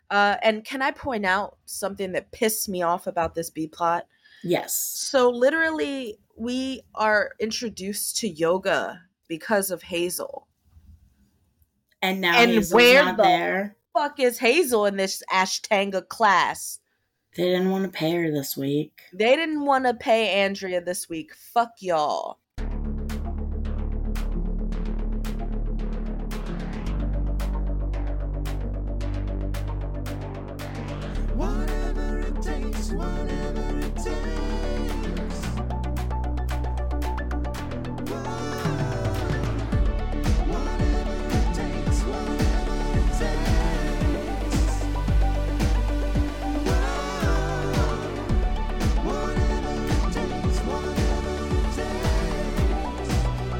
And can I point out something that pissed me off about this B plot? Yes. So literally, we are introduced to yoga because of Hazel. And now And Hazel's where not the there. fuck is Hazel in this Ashtanga class? They didn't want to pay her this week. They didn't want to pay Andrea this week. Fuck y'all. Whatever it takes, whatever it takes. Whatever it takes, whatever it takes. Whatever it takes, whatever it takes.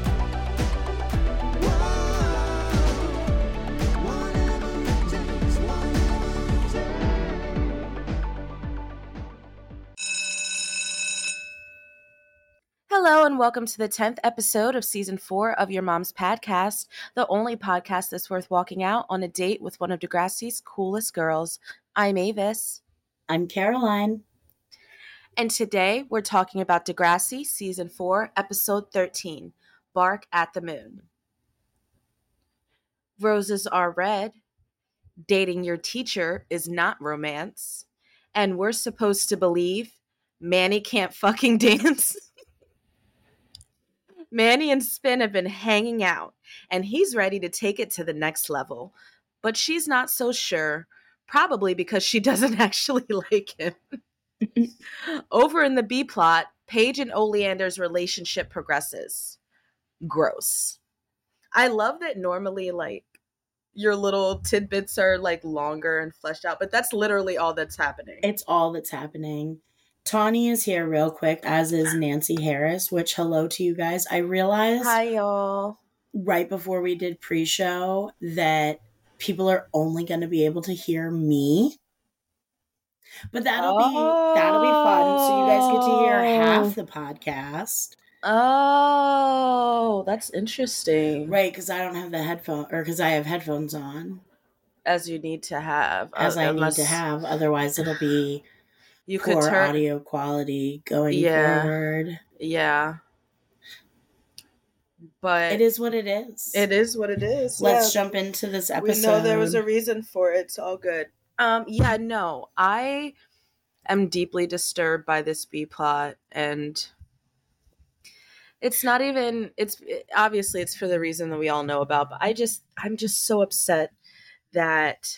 Whatever it takes, whatever it takes. Hello and welcome to the 10th episode of season 4 of Your Mom's Podcast, the only podcast that's worth walking out on a date with one of Degrassi's coolest girls. I'm Avis. I'm Caroline. And today we're talking about Degrassi season 4, episode 13, Bark at the Moon. Roses are red. Dating your teacher is not romance. And we're supposed to believe Manny can't fucking dance. Manny and Spin have been hanging out, and he's ready to take it to the next level. But she's not so sure, probably because she doesn't actually like him. Over in the B plot, Paige and Oleander's relationship progresses. Gross. I love that normally, like, your little tidbits are, like, longer and fleshed out, but that's literally all that's happening. It's all that's happening. Tawny is here real quick, as is Nancy Harris, which hello to you guys. I realized Hi, y'all. right before we did pre-show that people are only going to be able to hear me. But that'll be fun. So you guys get to hear half the podcast. Oh, that's interesting. Right, because I don't have the headphone, or because I have headphones on, As you need to have. as I need unless to have. Otherwise, it'll be you could poor turn audio quality going Yeah. forward. Yeah. But It is what it is. it is what it is. Let's jump into this episode. We know there was a reason for it. It's all good. Yeah, no. I am deeply disturbed by this B plot, and it's not even obviously it's for the reason that we all know about, but I'm just so upset that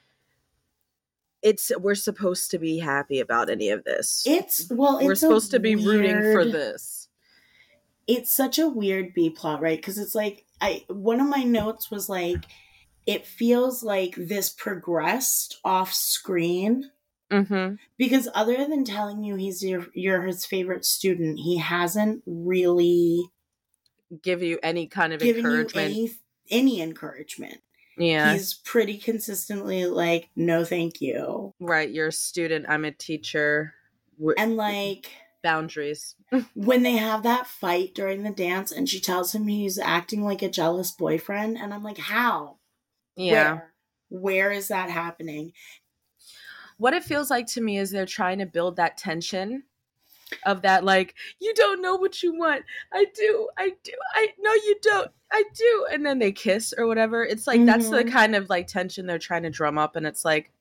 we're supposed to be happy about any of this. We're supposed to be rooting for this. It's such a weird B plot, right? Because it's like one of my notes was like, it feels like this progressed off screen. Mm-hmm. Because other than telling you you're his favorite student, he hasn't really give you any kind of given encouragement. you any encouragement. Yeah. He's pretty consistently like, no, thank you. Right. You're a student. I'm a teacher. And like boundaries. When they have that fight during the dance and she tells him he's acting like a jealous boyfriend, and I'm like, how? Yeah. Where is that happening? What it feels like to me is they're trying to build that tension of that, like, you don't know what you want. I do. No, you don't. I do. And then they kiss or whatever. It's like, that's the kind of like tension they're trying to drum up. And it's like,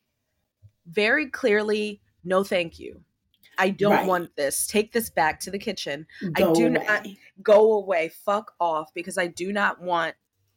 very clearly, no, thank you. I don't want this. Take this back to the kitchen. Not go away. Fuck off, because I do not want.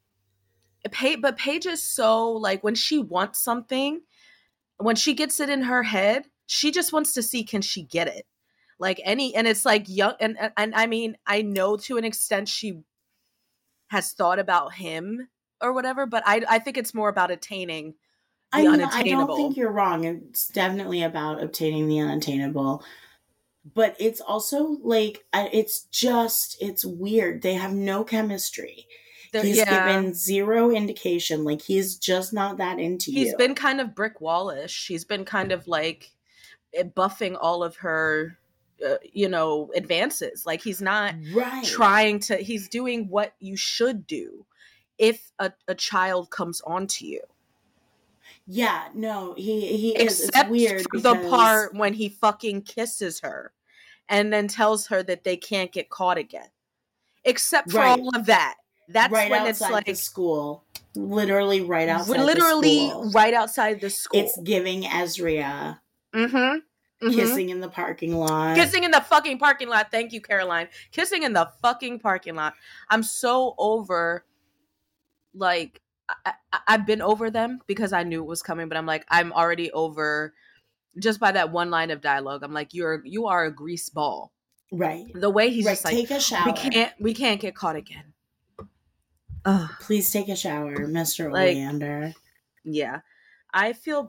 But Paige is so like, when she wants something, when she gets it in her head, she just wants to see, can she get it? Like and it's like young, and I mean, I know to an extent she has thought about him or whatever, but I think it's more about attaining the unattainable. I don't think you're wrong. It's definitely about obtaining the unattainable. But it's also like, it's weird. They have no chemistry. He's given zero indication. Like, he's just not that into you. He's been kind of Brick Wallish. He's been kind of like buffing all of her, advances. Like, he's not trying to, he's doing what you should do if a child comes onto you. Yeah, no, he is. It's Except weird for because the part when he fucking kisses her and then tells her that they can't get caught again. Except for right, all of that. That's right when it's outside the like school, literally right outside the literally school. right outside the school. It's giving Ezria Mm-hmm. kissing in the parking lot. Kissing in the fucking parking lot. Thank you, Caroline. Kissing in the fucking parking lot. I'm so over, like, I've been over them because I knew it was coming, but I'm like, I'm already over just by that one line of dialogue. I'm like, you are a grease ball. Right. The way he's Right. just like, Take a shower. we can't get caught again. Please take a shower, Mr. Like, Oleander. Yeah. I feel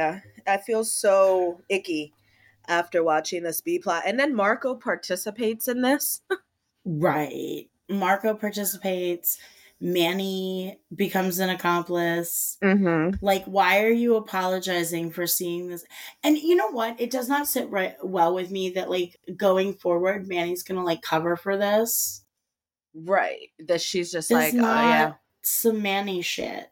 so icky after watching this B plot. And then Marco participates in this. Right. Marco participates. Manny becomes an accomplice. Mm-hmm. Like, why are you apologizing for seeing this? And you know what? It does not sit right well with me that, like, going forward, Manny's gonna, like, cover for this. Right. That she's just It's like, not oh yeah. some Manny shit.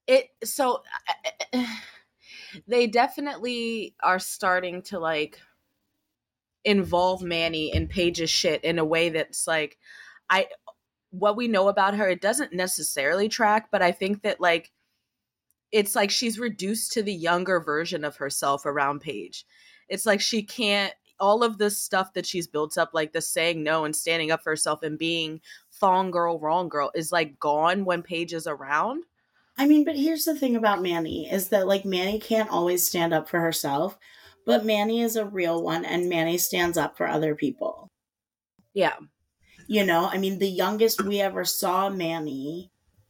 They definitely are starting to, like, involve Manny in Paige's shit in a way that's like, what we know about her, it doesn't necessarily track, but I think that, like, it's like she's reduced to the younger version of herself around Paige. It's like she can't, all of this stuff that she's built up, like the saying no and standing up for herself and being thong girl, wrong girl, is like gone when Paige is around. I mean, but here's the thing about Manny is that, like, Manny can't always stand up for herself, but Manny is a real one and Manny stands up for other people. Yeah. You know, I mean, the youngest we ever saw Manny,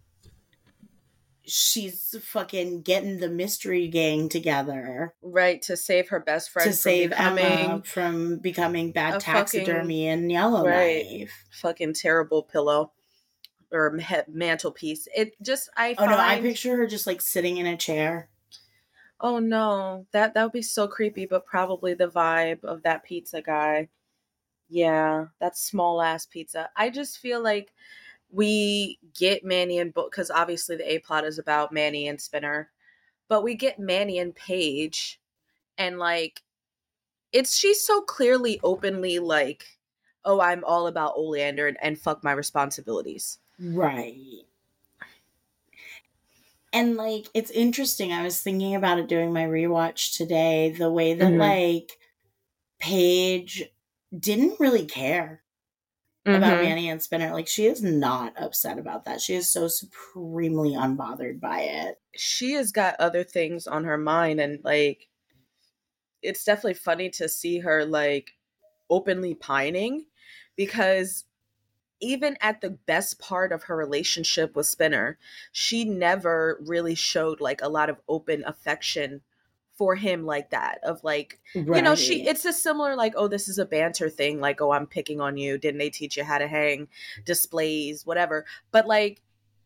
she's fucking getting the mystery gang together. Right, to save her best friend to save Emma from becoming bad taxidermy in Yellowknife. Fucking terrible pillow or mantelpiece. It just, I picture her just, like, sitting in a chair. Oh no, that would be so creepy, but probably the vibe of that pizza guy. Yeah, that small ass pizza. I just feel like we get Manny and because obviously the A plot is about Manny and Spinner, but we get Manny and Paige, and, like, she's so clearly openly like, oh, I'm all about Oleander and fuck my responsibilities. Right. And, like, it's interesting. I was thinking about it during my rewatch today, the way that, like, Paige didn't really care about Manny and Spinner. Like, she is not upset about that. She is so supremely unbothered by it. She has got other things on her mind, and, like, it's definitely funny to see her, like, openly pining, because even at the best part of her relationship with Spinner, she never really showed, like, a lot of open affection for him like that, of, like, right. You know, it's a similar, like, oh, this is a banter thing, like, oh, I'm picking on you, didn't they teach you how to hang displays, whatever, but, like,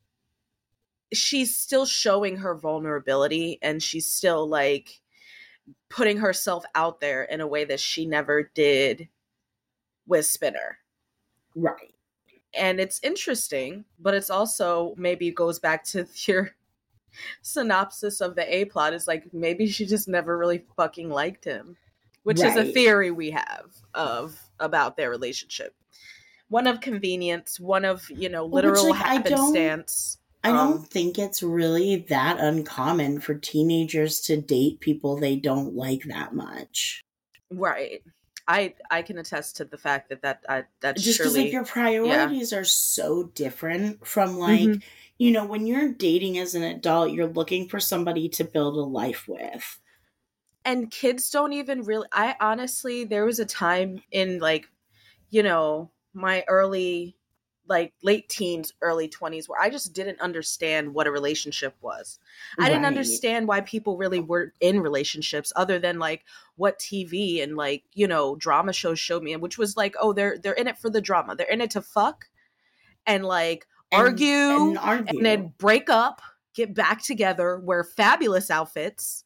she's still showing her vulnerability, and she's still, like, putting herself out there in a way that she never did with Spinner. Right. And it's interesting, but it's also maybe goes back to your synopsis of the A plot, is like, maybe she just never really fucking liked him, which is a theory we have about their relationship. One of convenience, one of, you know, literal happenstance. I don't think it's really that uncommon for teenagers to date people they don't like that much. Right. I can attest to the fact that's just because, like, your priorities are so different from, like, you know, when you're dating as an adult, you're looking for somebody to build a life with. And kids don't even really, I honestly, there was a time in, like, you know, my early, like, late teens, early 20s, where I just didn't understand what a relationship was. I didn't understand why people really were in relationships, other than, like, what TV and, like, you know, drama shows showed me, which was like, oh, they're in it for the drama. They're in it to fuck and, like, argue and then break up, get back together, wear fabulous outfits.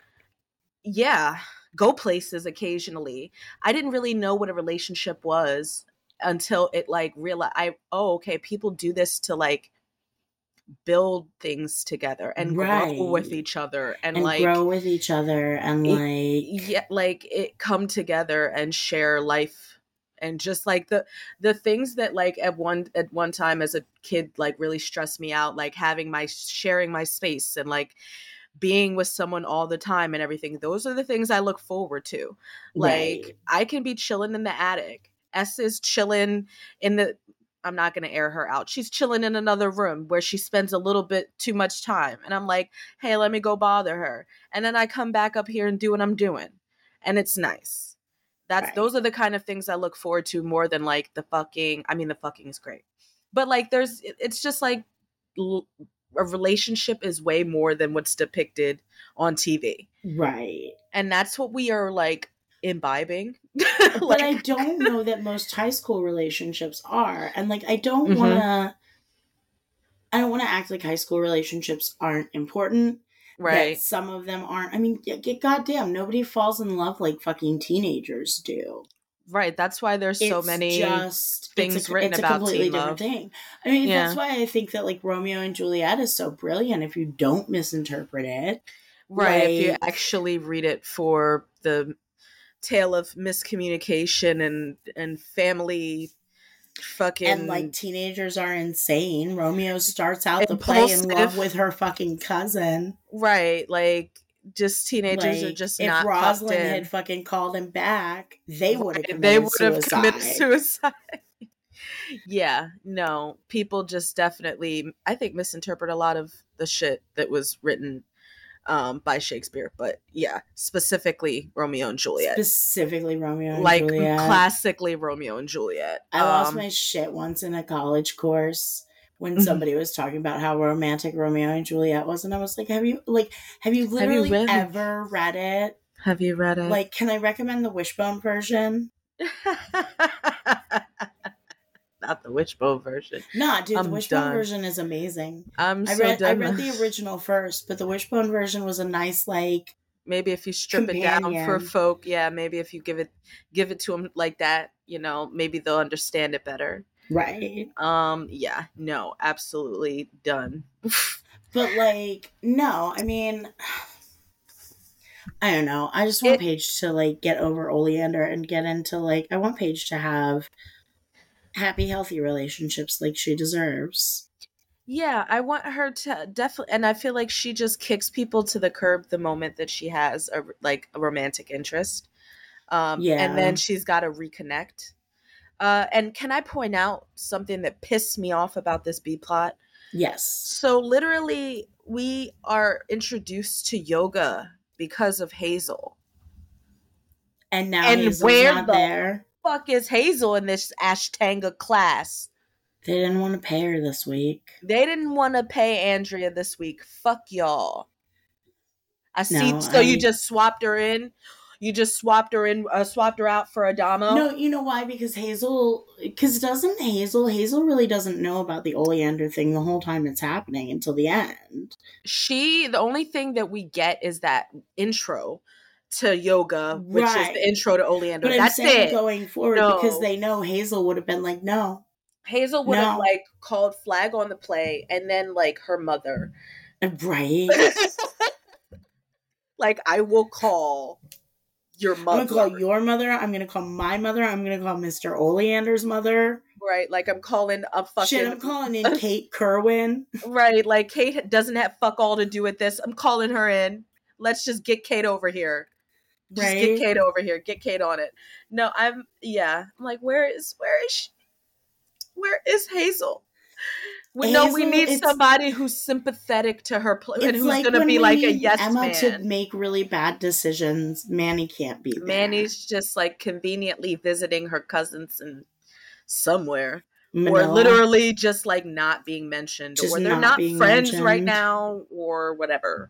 Yeah, go places occasionally. I didn't really know what a relationship was until it, like, realized, okay, people do this to, like, build things together and grow with Right. each other and And like grow with each other and yeah, like it come together and share life. And just like the things that like at one time as a kid like really stressed me out, like sharing my space and like being with someone all the time and everything, those are the things I look forward to. Like right. I can be chilling in the attic, S is chilling in the, I'm not going to air her out, she's chilling in another room where she spends a little bit too much time, and I'm like, hey, let me go bother her, and then I come back up here and do what I'm doing, and it's nice. Right. Those are the kind of things I look forward to more than like the fucking. I mean, the fucking is great, but like it's just like a relationship is way more than what's depicted on TV. Right. And that's what we are like imbibing. But I don't know that most high school relationships are. And like I don't Mhm. want to act like high school relationships aren't important. That Right. some of them aren't. I mean, goddamn, nobody falls in love like fucking teenagers do. Right. That's why there's so It's many just things written it's a about completely teen different love. thing. I mean, that's Yeah. why I think that like Romeo and Juliet is so brilliant if you don't misinterpret it. Right. If you Like, actually read it for the tale of miscommunication and family fucking and like teenagers are insane. Romeo starts out the play in love impulsive. with her fucking cousin. Right. Like just teenagers are Like, just if not plugged Rosalind had in. fucking called him back, they would have Right. They committed would have committed suicide. suicide. Yeah, no, people just definitely, I think, misinterpret a lot of the shit that was written by Shakespeare. But yeah, specifically Romeo and Juliet, Specifically Romeo and like Juliet. classically Romeo and Juliet. I lost my shit once in a college course when somebody was talking about how romantic Romeo and Juliet was, and I was like, have you literally read it? ever read it? Have you read it? Like, can I recommend the Wishbone version? Not the Wishbone version. Nah, dude, the I'm Wishbone done. version is amazing. I'm I so read done. the original first, but the Wishbone version was a nice like Maybe if you strip it down for companion. folk, yeah, maybe if you give it to them like that, maybe they'll understand it better. Right. Yeah, no, absolutely done. But like, no, I mean, I don't know. I just want Paige to like get over Oleander and get into like, I want Paige to have happy, healthy relationships like she deserves. Yeah, I want her to definitely, and I feel like she just kicks people to the curb the moment that she has a romantic interest. And then she's got to reconnect. And can I point out something that pissed me off about this B plot? Yes. So literally, we are introduced to yoga because of Hazel. And now Hazel's not there. Fuck is Hazel in this Ashtanga class? They didn't want to pay her this week. They didn't want to pay Andrea this week. Fuck y'all. You just swapped her in? You just swapped her out for Adamo? No, you know why? Because Hazel really doesn't know about the Oleander thing the whole time it's happening until the end. The only thing that we get is that intro to yoga, which is the intro to Oleander. But That's it. Going forward, because they know Hazel would have been like, no. Hazel would have like called flag on the play, and then like her mother. Right. Like, I will call your mother. I'm going to call your mother. I'm going to call my mother. I'm going to call Mr. Oleander's mother. Right. Like, I'm calling a fucking... Shit, I'm calling in Kate Kerwin. Right. Like, Kate doesn't have fuck all to do with this. I'm calling her in. Let's just get Kate over here. Just get Kate over here. Get Kate on it. No, I'm like, where is she? Where is Hazel? We need somebody who's sympathetic to her and who's like going to be like a yes Emma man. to make really bad decisions. Manny can't be there. Manny's just like conveniently visiting her cousins and somewhere, or literally just like not being mentioned, or they're not friends right now, or whatever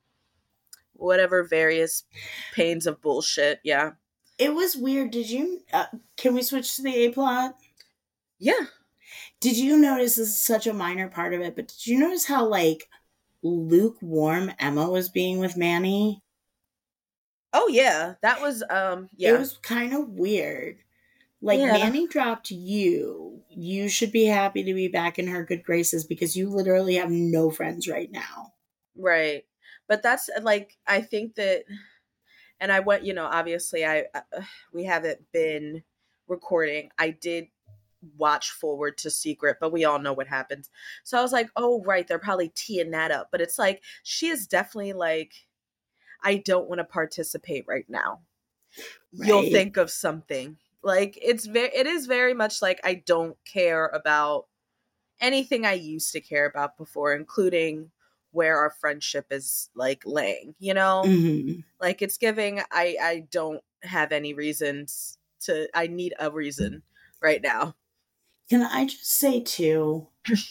various pains of bullshit. Yeah, it was weird. Did you? Can we switch to the A plot? Yeah. Did you notice, this is such a minor part of it, but did you notice how, like, lukewarm Emma was being with Manny? Oh, yeah. That was, yeah. It was kind of weird. Like, Yeah. Manny dropped you. You should be happy to be back in her good graces because you literally have no friends right now. Right. But that's like, I think that, and I went, obviously we haven't been recording. I did watch forward to Secret, but we all know what happens. So I was like, oh, right, they're probably teeing that up. But it's like, she is definitely like, I don't want to participate right now. You'll Right. think of something. Like, it is very much like, I don't care about anything I used to care about before, including where our friendship is like laying, Mm-hmm. like it's giving, I don't have any reasons I need a reason right now. Can I just say, too,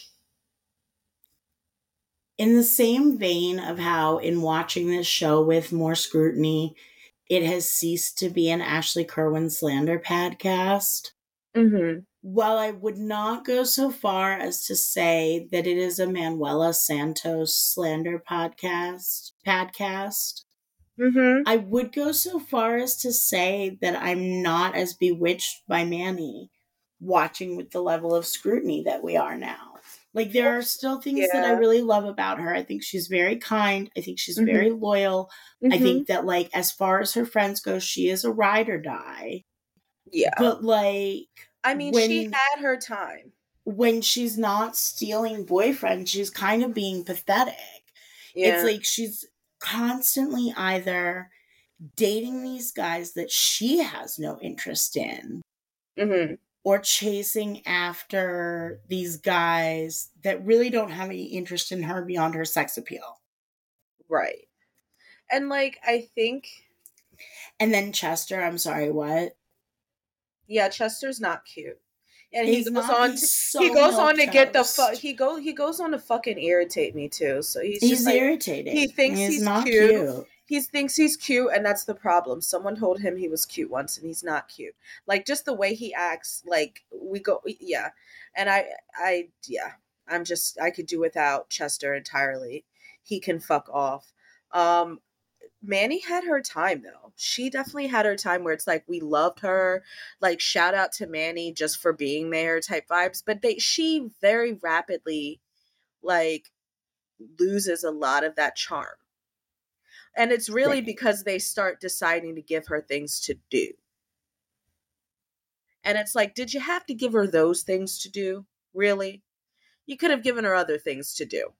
in the same vein of how in watching this show with more scrutiny, it has ceased to be an Ashley Kerwin slander podcast. Mm-hmm. While I would not go so far as to say that it is a Manuela Santos slander podcast, Mm-hmm. I would go so far as to say that I'm not as bewitched by Manny watching with the level of scrutiny that we are now. Like, there are still things that I Yeah. really love about her. I think she's very kind. I think she's Mm-hmm. very loyal. I Mm-hmm. think that, like, as far as her friends go, she is a ride or die. Yeah. But, like, I mean, she had her time. when she's not stealing boyfriends, she's kind of being pathetic. Yeah. It's like she's constantly either dating these guys that she has no interest in, Mm-hmm. or chasing after these guys that really don't have any interest in her beyond her sex appeal. Right. And like, I think, And then Chester, I'm sorry, what? yeah, Chester's not cute. And He's he goes not- on he's to so he goes on to get the milquetoast. he goes on to fucking irritate me too. So he's He's just like, irritating. he thinks he's not cute. He thinks he's cute, and that's the problem. Someone told him he was cute once, and he's not cute. Like, just the way he acts, like, yeah. And I could do without Chester entirely. He can fuck off. Manny had her time though. She definitely had her time where it's like, we loved her. Like, shout out to Manny just for being there type vibes. But she very rapidly, like, loses a lot of that charm. And it's really Right. because they start deciding to give her things to do. And it's like, did you have to give her those things to do? Really? You could have given her other things to do.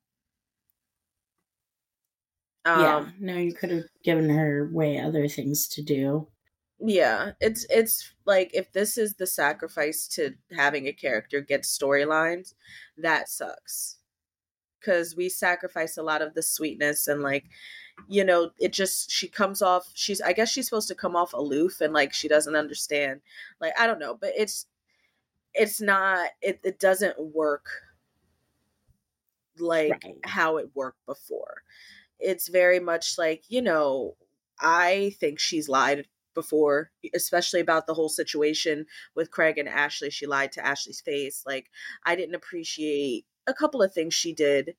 Yeah, no, you could have given her way other things to do. Yeah, it's like, if this is the sacrifice to having a character get storylines, that sucks. Because we sacrifice a lot of the sweetness, and like, it just, she comes off, I guess she's supposed to come off aloof, and like, she doesn't understand. Like, I don't know, but it's not, it doesn't work like Right. how it worked before. It's very much like, I think she's lied before, especially about the whole situation with Craig and Ashley. She lied to Ashley's face. Like, I didn't appreciate a couple of things she did.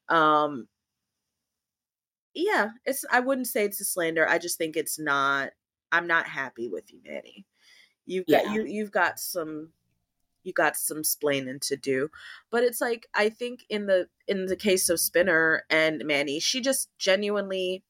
Yeah, I wouldn't say it's a slander. I just think I'm not happy with you, Manny. You've got some splaining to do. But it's like, I think in the case of Spinner and Manny, she just genuinely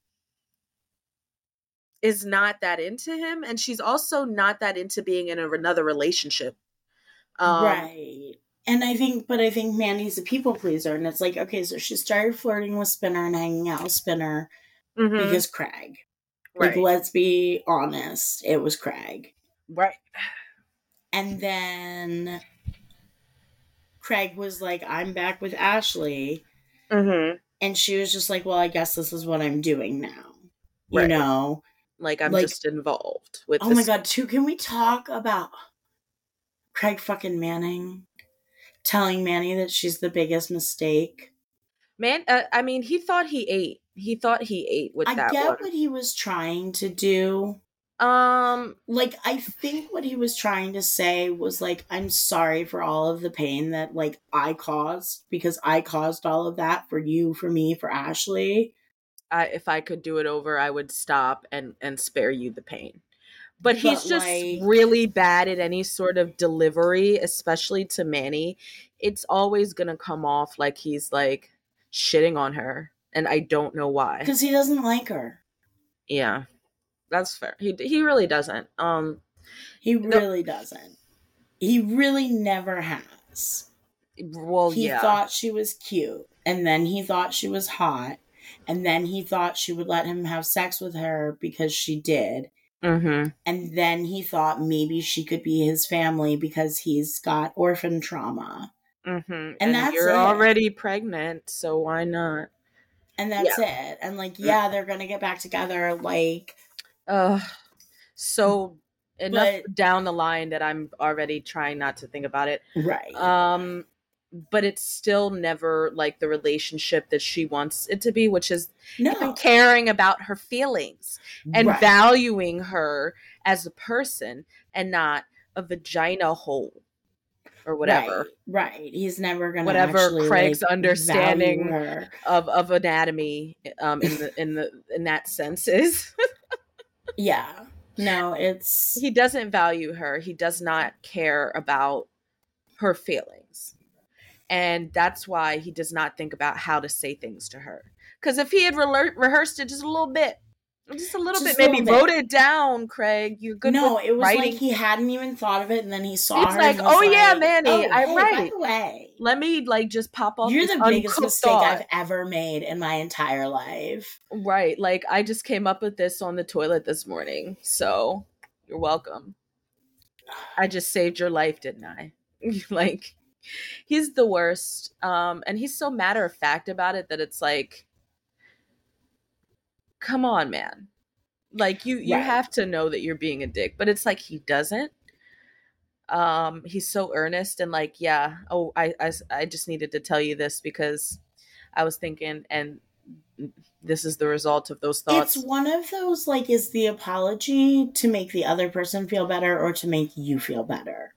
is not that into him, and she's also not that into being in another relationship. Right. And I think Mandy's a people pleaser, and it's like, okay, so she started flirting with Spinner and hanging out with Spinner because Craig. Right. Like, let's be honest, it was Craig. Right. And then Craig was like, I'm back with Ashley. Mm-hmm. And she was just like, well, I guess this is what I'm doing now. Right. You know? Like, I'm just involved with Oh my God, too, can we talk about Craig fucking Manning telling Manny that she's the biggest mistake? Man, I mean, he thought he ate. He thought he ate with that one. I get what he was trying to do. Like, I think what he was trying to say was, like, I'm sorry for all of the pain that, like, I caused, because I caused all of that for you, for me, for Ashley. If I could do it over, I would stop and spare you the pain. But he's just like, really bad at any sort of delivery, especially to Manny. It's always gonna come off like he's like shitting on her, and I don't know why. because he doesn't like her. Yeah, that's fair. He really doesn't. He really doesn't. He really never has. Well, He yeah. thought she was cute, and then he thought she was hot, and then he thought she would let him have sex with her because she did. Mm-hmm. And then he thought maybe she could be his family because he's got orphan trauma. Mm-hmm. And that's you're it. already pregnant, so why not? And that's it. And like, yeah, they're gonna get back together. Like, so enough down the line that I'm already trying not to think about it. right. But it's still never like the relationship that she wants it to be, which is No. him caring about her feelings and Right. valuing her as a person and not a vagina hole or whatever. Right. He's never gonna Whatever actually, Craig's like, understanding value her. of anatomy in that sense is. Yeah. No, it's He doesn't value her. He does not care about her feelings. And that's why he does not think about how to say things to her. Because if he had rehearsed it just a little bit, maybe wrote it down, Craig. You're good. No, with it was writing. like he hadn't even thought of it, and then he saw It's her. like, and was oh yeah, like, Manny, oh, I hey, write by it. the way, Let me like just pop off. you're this the biggest uncooked mistake thought. I've ever made in my entire life. Right. Like I just came up with this on the toilet this morning. So you're welcome. I just saved your life, didn't I? Like he's the worst. And he's so matter of fact about it that it's like, come on, man. Like you Right. have to know that you're being a dick, but it's like he doesn't. He's so earnest and like, yeah, oh, I just needed to tell you this because I was thinking, and this is the result of those thoughts. It's one of those, like, is the apology to make the other person feel better or to make you feel better?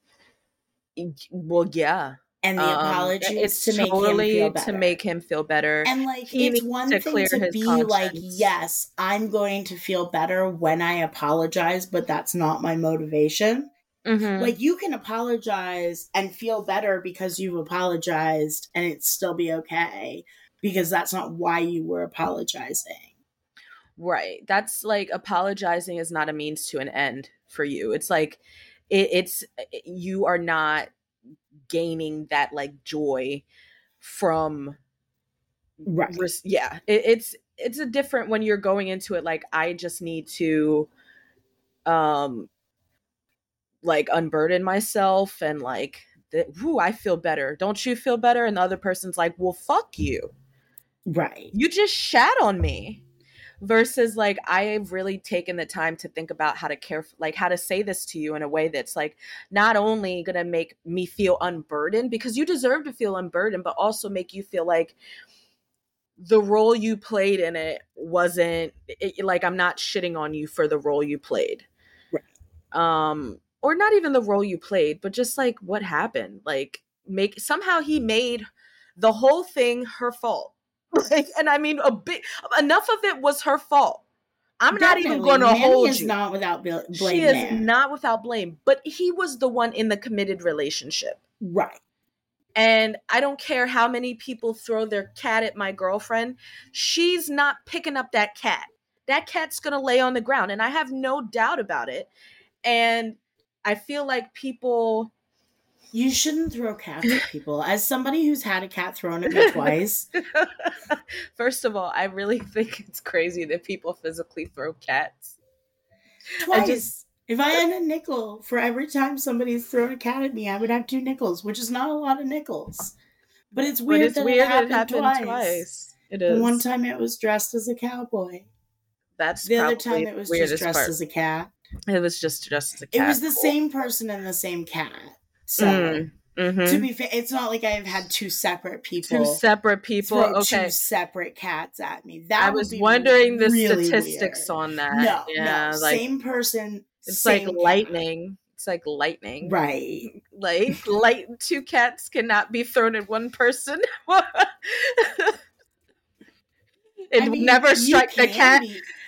Well, yeah. And the apology is it's to make him totally feel better. to make him feel better. And like, He it's needs one to thing clear to his be like, conscience. yes, I'm going to feel better when I apologize, but that's not my motivation. Mhm. Like, you can apologize and feel better because you've apologized and it still be okay because that's not why you were apologizing. Right. That's like apologizing is not a means to an end for you. It's like it's you are not gaining that like joy from Right. yeah. It's a different when you're going into it like I just need to like unburden myself and like I feel better. Don't you feel better? And the other person's like, well, fuck you. Right. You just shat on me. Versus like I've really taken the time to think about how to care, like how to say this to you in a way that's like not only gonna make me feel unburdened because you deserve to feel unburdened, but also make you feel like the role you played in it wasn't like I'm not shitting on you for the role you played. Right. Or not even the role you played, but just like what happened. Like somehow he made the whole thing her fault. Like, and I mean, enough of it was her fault. I'm Definitely. not even going to hold is you. Not without blame. She is not without blame, but he was the one in the committed relationship. Right. And I don't care how many people throw their cat at my girlfriend. She's not picking up that cat. That cat's going to lay on the ground. And I have no doubt about it. And I feel like people... You shouldn't throw cats at people. As somebody who's had a cat thrown at me twice. First of all, I really think it's crazy that people physically throw cats. Twice. If I had a nickel for every time somebody's thrown a cat at me, I would have 2 nickels, which is not a lot of nickels. But it's weird, that it happened twice. It is. One time it was dressed as a cowboy. That's the other time it was just dressed as a cat. It was just dressed as a cat. It was the same person and the same cat. So to be fair, it's not like I've had 2 separate people. Throw okay. 2 separate cats at me. That I was wondering the really statistics weird. on that. No, like, same person. It's same like cat. lightning. It's like lightning. Right. Like 2 cats cannot be thrown at one person. It would never strike the cat.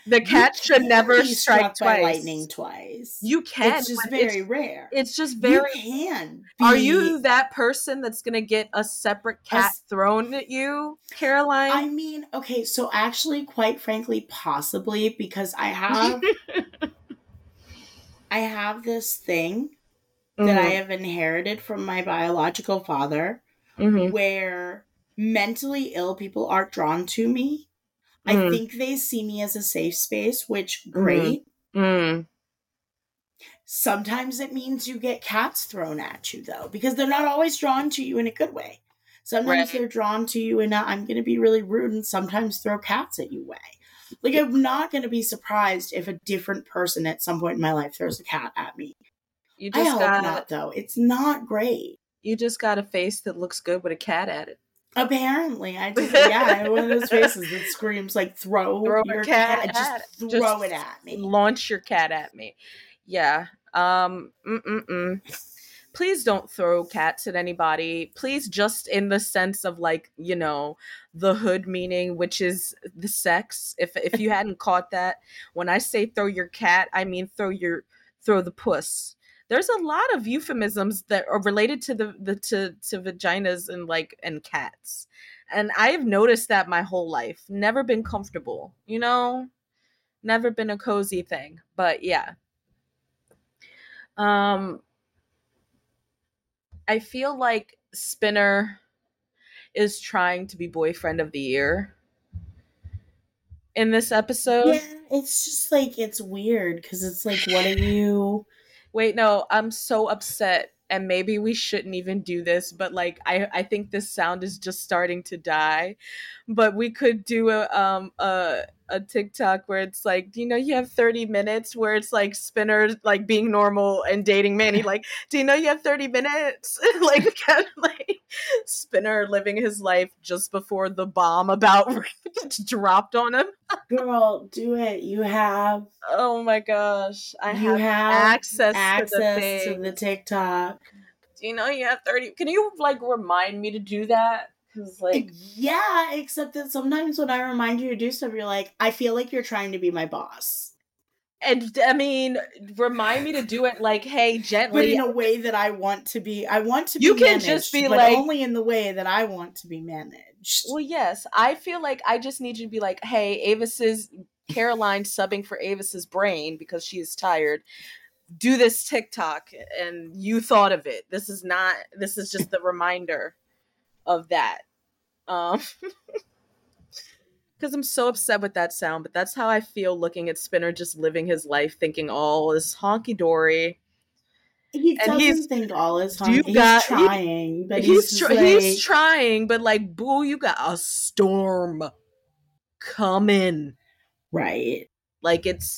The cat should never be strike struck by twice. lightning twice. You can. It's just very rare. It's just very. You can. Are you that person that's gonna get a separate cat thrown at you, Caroline? I mean, okay, so actually, quite frankly, possibly, because I have this thing that I have inherited from my biological father, where mentally ill people are drawn to me. I think they see me as a safe space, which great. Sometimes it means you get cats thrown at you, though, because they're not always drawn to you in a good way. Sometimes they're drawn to you in a, I'm going to be really rude and sometimes throw cats at you way. Like, I'm not going to be surprised if a different person at some point in my life throws a cat at me. I hope not, though. It's not great. You just got a face that looks good with a cat at it. Apparently, I have one of those faces that screams like, throw your cat, just throw it at me. Launch your cat at me. Yeah. Please don't throw cats at anybody. Please, just in the sense of, like, you know, the hood meaning, which is the sex. If you hadn't caught that, when I say throw your cat, I mean throw the puss. There's a lot of euphemisms that are related to to vaginas and cats. And I've noticed that my whole life. Never been comfortable, you know? Never been a cozy thing. But yeah. I feel like Spinner is trying to be boyfriend of the year in this episode. Yeah, it's just like, it's weird because it's like, what are you... Wait, no, I'm so upset, and maybe we shouldn't even do this, but like I think this sound is just starting to die. But we could do a TikTok where it's like, do you know you have 30 minutes, where it's like Spinner like being normal and dating Manny, like, do you know you have 30 minutes? like Spinner living his life just before the bomb about dropped on him. Girl, do it. You have... Oh my gosh. I have access to the TikTok. Do you know you have 30? Can you like remind me to do that? Cause like, yeah, except that sometimes when I remind you to do stuff, you're like, I feel like you're trying to be my boss. And I mean, remind me to do it like, hey, gently. But in a way that I want to be. I want to be you managed, can just be but like, only in the way that I want to be managed. Well, yes. I feel like I just need you to be like, hey, Caroline subbing for Avis's brain because she is tired. Do this TikTok, and you thought of it. This is just the reminder of that. Because I'm so upset with that sound, but that's how I feel looking at Spinner just living his life, thinking all is honky dory. He doesn't think all is honky. He's trying, but he's trying, but like, boo, you got a storm coming, right? Like it's.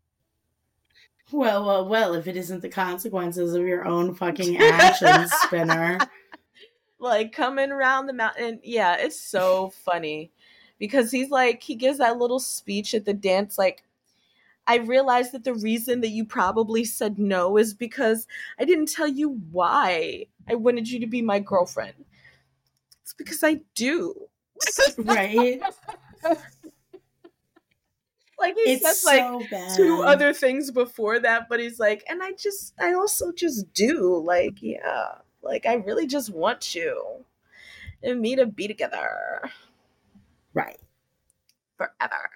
Well, if it isn't the consequences of your own fucking actions, Spinner. Like coming around the mountain. Yeah, it's so funny because he gives that little speech at the dance. Like, I realized that the reason that you probably said no is because I didn't tell you why I wanted you to be my girlfriend. It's because I do. Right? Like he says so like bad. 2 other things before that, but he's like, and I also just do. Like, yeah. Like, I really just want you and me to be together. Right. Forever.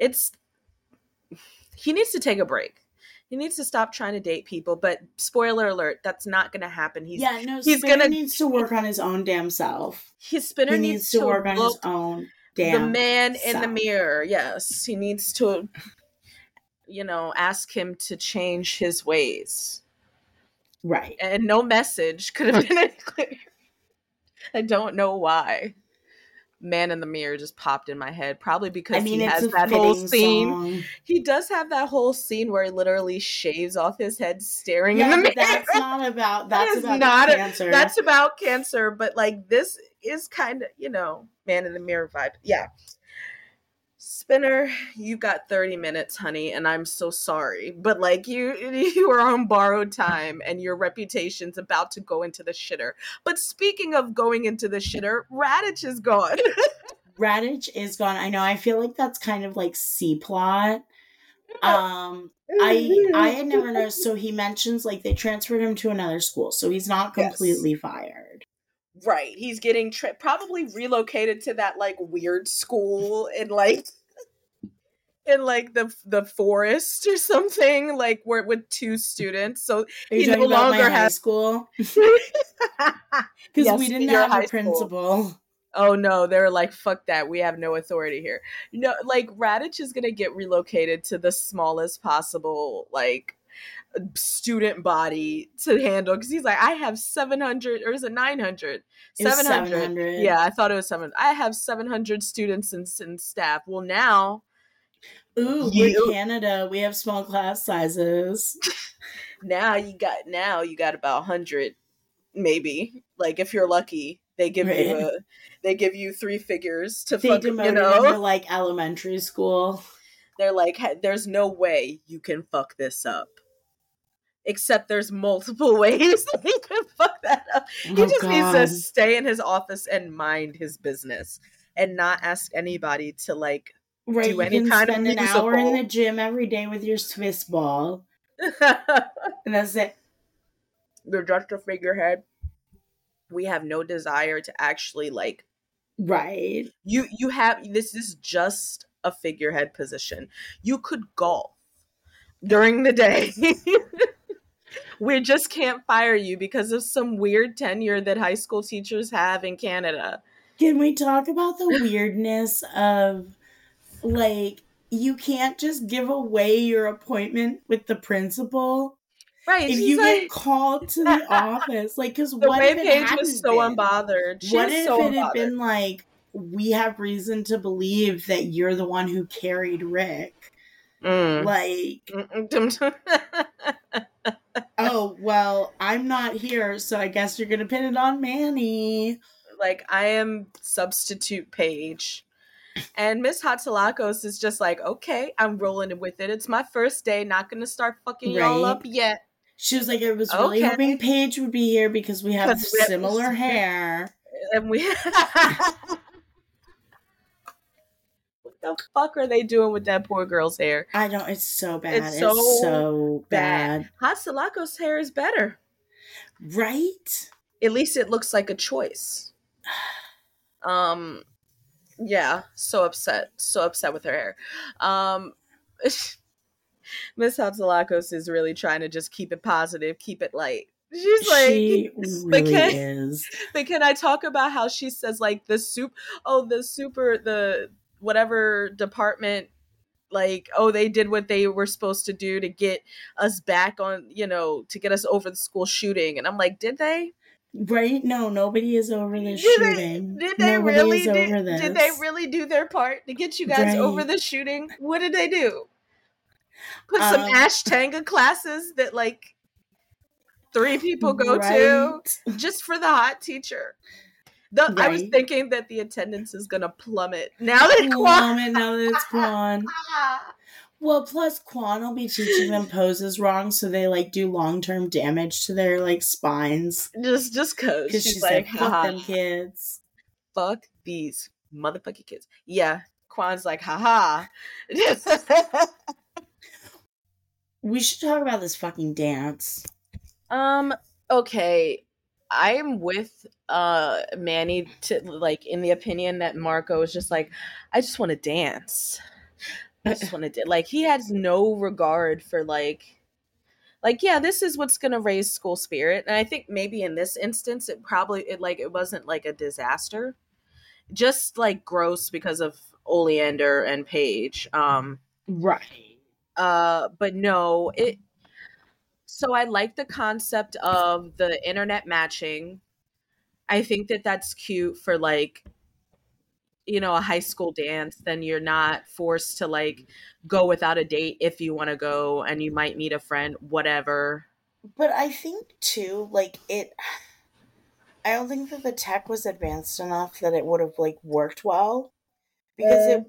He needs to take a break. He needs to stop trying to date people, but spoiler alert, that's not going to happen. Spinner needs to work on his own damn self. Spinner needs to work on his own damn the man self. In the mirror. Yes. He needs to, ask him to change his ways. Right. And no message could have been any clearer. I don't know why. Man in the Mirror just popped in my head. Probably because he has that whole scene. Song. He does have that whole scene where he literally shaves off his head staring in the mirror. That's not about cancer. That's about cancer, but like this is kind of, Man in the Mirror vibe. Yeah. Spinner, you got 30 minutes, honey, and I'm so sorry. But like you are on borrowed time and your reputation's about to go into the shitter. But speaking of going into the shitter, Raditch is gone. Raditch is gone. I know. I feel like that's kind of like C-plot I had never noticed. So he mentions like they transferred him to another school, so he's not completely fired. Right. He's getting probably relocated to that like weird school in like the forest or something, like where with 2 students. So he no longer has school. Because we didn't have a principal. Oh no, they're like, fuck that. We have no authority here. No, like Raditch is gonna get relocated to the smallest possible like student body to handle, because he's like, I have 700, or is it 900? 700. Yeah, I thought it was 700. I have 700 students and staff. Well, now, we're Canada. We have small class sizes. now you got about 100, maybe. Like if you're lucky, they give you 3 figures to fuck, them to like elementary school. They're like, there's no way you can fuck this up. Except there's multiple ways that he can fuck that up. He just needs to stay in his office and mind his business and not ask anybody to like do any kind of musical. Spend an hour in the gym every day with your Swiss ball. And that's it. You're just a figurehead. We have no desire to actually like. Right. You have, this is just a figurehead position. You could golf during the day. We just can't fire you because of some weird tenure that high school teachers have in Canada. Can we talk about the weirdness of, like, you can't just give away your appointment with the principal? Right. If you get called to the office, like, because what if Paige was so unbothered? What if it had been like, we have reason to believe that you're the one who carried Rick? Like, oh, well, I'm not here, so I guess you're going to pin it on Manny. Like, I am substitute Paige. And Miss Hatzilakos is just like, okay, I'm rolling with it. It's my first day, not going to start fucking y'all up yet. She was like, I was really hoping Paige would be here because we have similar hair. And we... What the fuck are they doing with that poor girl's hair? I don't. It's so bad. It's so bad. Hatzilakos' hair is better, right? At least it looks like a choice. Yeah. So upset with her hair. Miss Hatzilakos is really trying to just keep it positive, keep it light. She's like, she really is. But can I talk about how she says like the whatever department, like, oh, they did what they were supposed to do to get us back on, to get us over the school shooting. And I'm like, did they? Right? No, nobody is over this shooting. Did they really do their part to get you guys over the shooting? What did they do? Put some Ashtanga classes that like 3 people go to just for the hot teacher. I was thinking that the attendance is gonna plummet now that it's Quan. Well, plus Quan will be teaching them poses wrong, so they like do long-term damage to their like spines. Just cause she's like, fuck them kids. Fuck these motherfucking kids. Yeah, Quan's like, haha. We should talk about this fucking dance. Okay. I am with Manny to like in the opinion that Marco is just like, I just want to dance. I just want to like, he has no regard for like yeah, this is what's gonna raise school spirit. And I think maybe in this instance it wasn't like a disaster, just like gross because of Oleander and Paige. Right. But no, so I like the concept of the internet matching. I think that that's cute for like, a high school dance. Then you're not forced to like go without a date if you want to go, and you might meet a friend, whatever. But I think too, like I don't think that the tech was advanced enough that it would have like worked well, because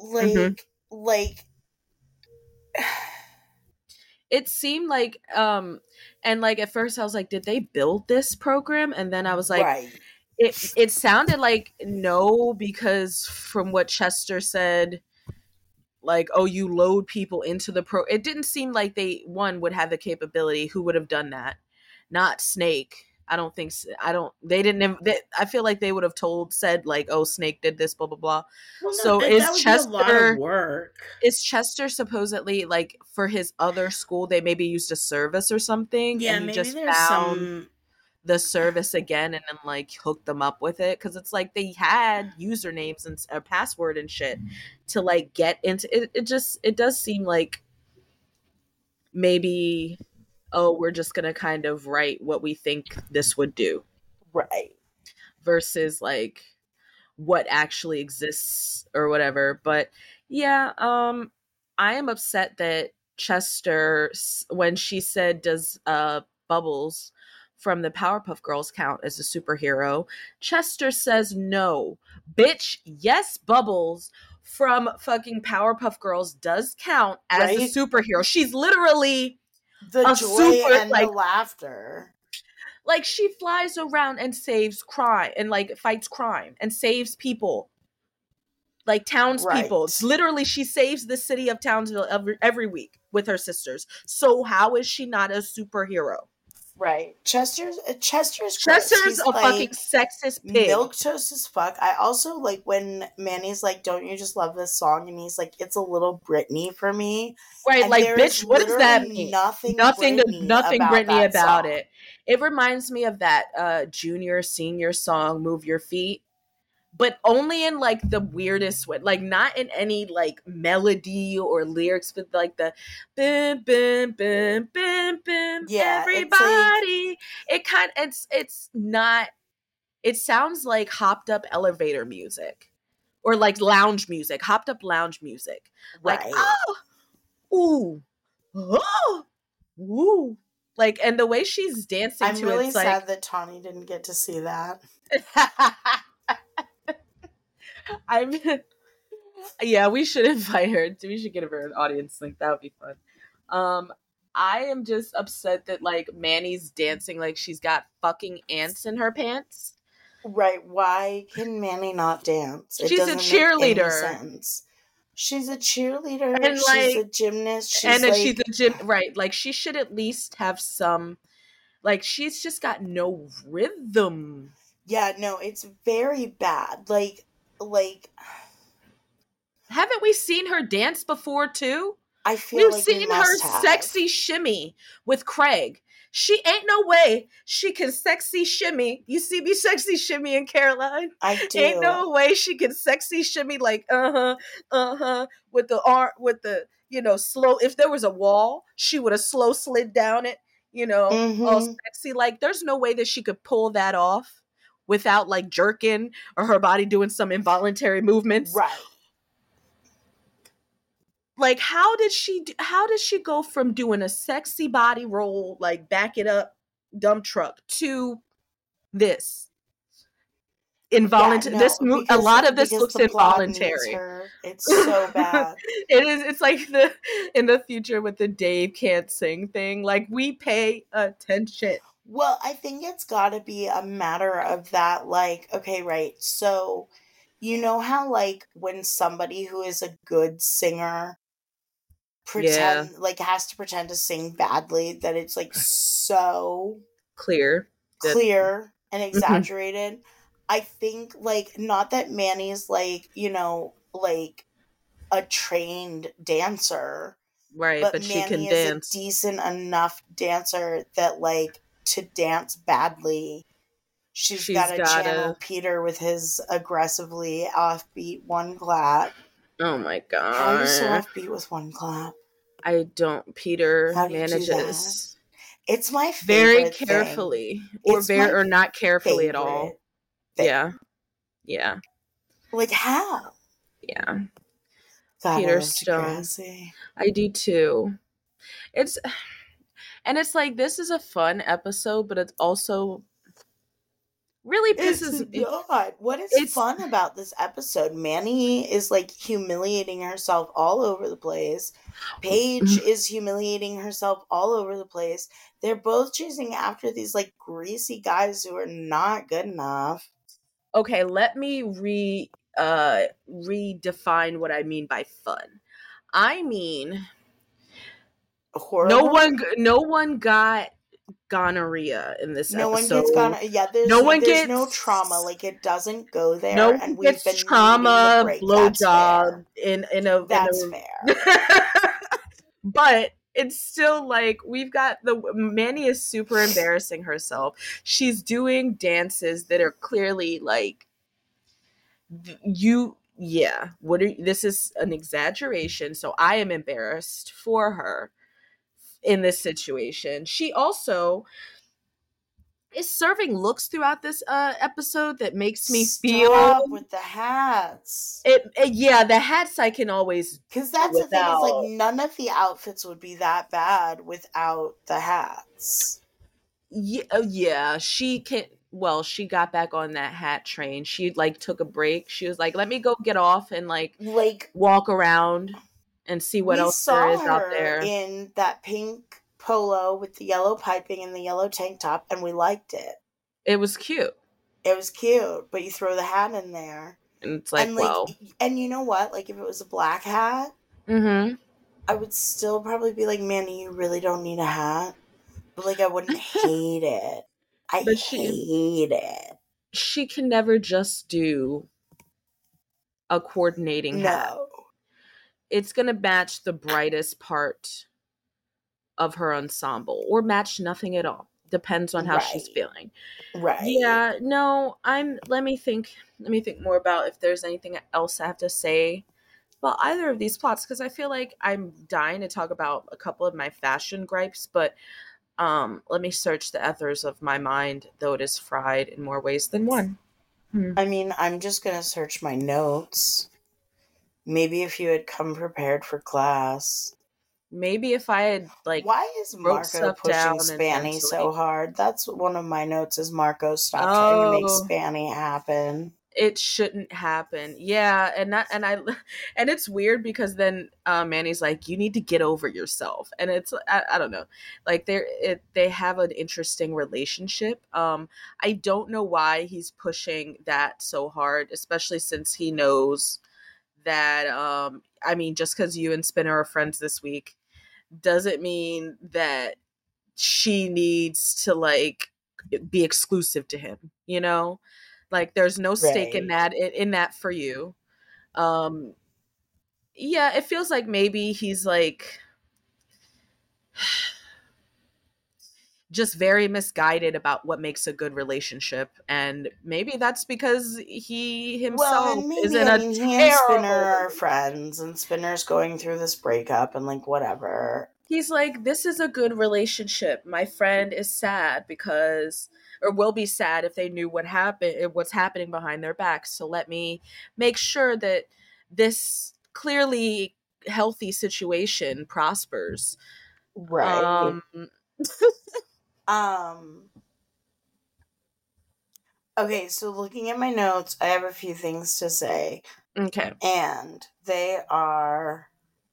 it seemed like and like at first I was like, did they build this program? And then I was like, it sounded like no, because from what Chester said, like, oh, you load people into the it didn't seem like they would have the capability. Who would have done that? Not Snake. I don't think they didn't I feel like they would have said like, oh, Snake did this, blah blah blah. Well, So no, is that would be a lot of work. Is Chester supposedly like for his other school they maybe used a service or something? Yeah, and he maybe just there's found the service again and then like hooked them up with it, because it's like they had usernames and a password and shit to like get into it. It does seem like maybe, oh, we're just gonna kind of write what we think this would do, right, versus like what actually exists or whatever. But yeah, I am upset that Chester, when she said, does Bubbles from the Powerpuff Girls count as a superhero, Chester says no. Bitch, yes, Bubbles from fucking Powerpuff Girls does count as a superhero. She's literally the joy and the laughter. Like, she flies around and saves crime and like fights crime and saves people, like townspeople. Right. Literally, she saves the city of Townsville every week with her sisters. So how is she not a superhero? Right. Chester's a fucking sexist pig. Milquetoast as fuck. I also like when Manny's like, don't you just love this song? And he's like, it's a little Britney for me. Right, and like, bitch, what does that mean? Nothing Britney about it. It reminds me of that junior, senior song, Move Your Feet. But only in like the weirdest way, like not in any like melody or lyrics, but like the bim bim bim bim bim. Yeah, everybody. It's not. It sounds like hopped up elevator music, or like lounge music, hopped up lounge music. Like, oh, ooh, ooh. Like, and the way she's dancing I'm to really it's sad like, that Tawny didn't get to see that. Yeah, we should invite her. We should get her an audience link. That would be fun. I am just upset that like Manny's dancing like she's got fucking ants in her pants. Right? Why can Manny not dance? She's a cheerleader. She's a cheerleader. And she's like a gymnast. She's a gym. Right? Like she should at least have some. Like she's just got no rhythm. Yeah, no, it's very bad. Like, haven't we seen her dance before too? I feel we've seen her sexy shimmy with Craig. She ain't no way she can sexy shimmy. You see me sexy shimmy in Caroline? I do. Ain't no way she can sexy shimmy like with the arm, with the, you know, slow. If there was a wall, she would have slow slid down it, you know, all sexy. Like there's no way that she could pull that off without like jerking or her body doing some involuntary movements. Right. Like how did she go from doing a sexy body roll, like back it up dump truck, to this involuntary? A lot of this looks involuntary. It's so bad. It is. It's like in the future with the Dave can't sing thing. Like we pay attention. Well, I think it's got to be a matter of that. Like, okay, right. So, you know how like when somebody who is a good singer has to pretend to sing badly, that it's like so clear and exaggerated. I think like, not that Manny's like, you know, like a trained dancer, right? But Manny she can is dance. A decent enough dancer that like to dance badly, she's got to channel Peter with his aggressively offbeat one clap. Oh my god! How are you so offbeat with one clap? I don't. Peter How do manages. It's my very favorite carefully, thing. or not carefully at all. Thing. Yeah. Like how? Yeah. God, Peter Stone. I do too. It's like, this is a fun episode, but it's also really pisses me off. What is fun about this episode? Manny is like humiliating herself all over the place. Paige is humiliating herself all over the place. They're both chasing after these like greasy guys who are not good enough. Okay, let me redefine what I mean by fun. I mean, Horrible. no one got gonorrhea in this No one episode. gets gonorrhea. Yeah, there's no trauma. Like, it doesn't go there, no one and we've gets been trauma, needing the break. That's blowjob fair. in That's a fair. but it's still like we've got Manny is super embarrassing herself. She's doing dances that are clearly like this is an exaggeration, so I am embarrassed for her in this situation. She also is serving looks throughout this episode that makes me Stop feel with the hats. yeah, the hats I can always Because that's the thing, is like none of the outfits would be that bad without the hats. Yeah, she can. Well, she got back on that hat train. She like took a break. She was like, "Let me go get off and like walk around and see what else there is out there." In that pink polo with the yellow piping and the yellow tank top, and we liked it. It was cute. It was cute, but you throw the hat in there, and it's like, well, and you know what? Like, if it was a black hat, I would still probably be like, Manny, you really don't need a hat. But like, I wouldn't hate it. Hate it. She can never just do a coordinating hat. It's gonna match the brightest part of her ensemble, or match nothing at all. Depends on how she's feeling. Right. Yeah. No. Let me think more about if there's anything else I have to say about either of these plots, because I feel like I'm dying to talk about a couple of my fashion gripes, but let me search the ethers of my mind, though it is fried in more ways than one. I mean, I'm just gonna search my notes. Maybe if you had come prepared for class. Maybe if I had like. Why is Marco pushing Spanny so hard? That's one of my notes. Is Marco stop trying to make Spanny happen? It shouldn't happen. Yeah, and it's weird because then Manny's like, you need to get over yourself, and it's I don't know, like they have an interesting relationship. I don't know why he's pushing that so hard, especially since he knows that I mean, just because you and Spinner are friends this week doesn't mean that she needs to like be exclusive to him, you know? Like, there's no stake in that for you. Yeah, it feels like maybe he's like just very misguided about what makes a good relationship, and maybe that's because he himself isn't a he and Spinner are friends, and Spinner's going through this breakup and like whatever. He's like, this is a good relationship. My friend is sad because, or will be sad if they knew what's happening behind their backs. So let me make sure that this clearly healthy situation prospers. Right. Okay, so looking at my notes, I have a few things to say. Okay. And they are...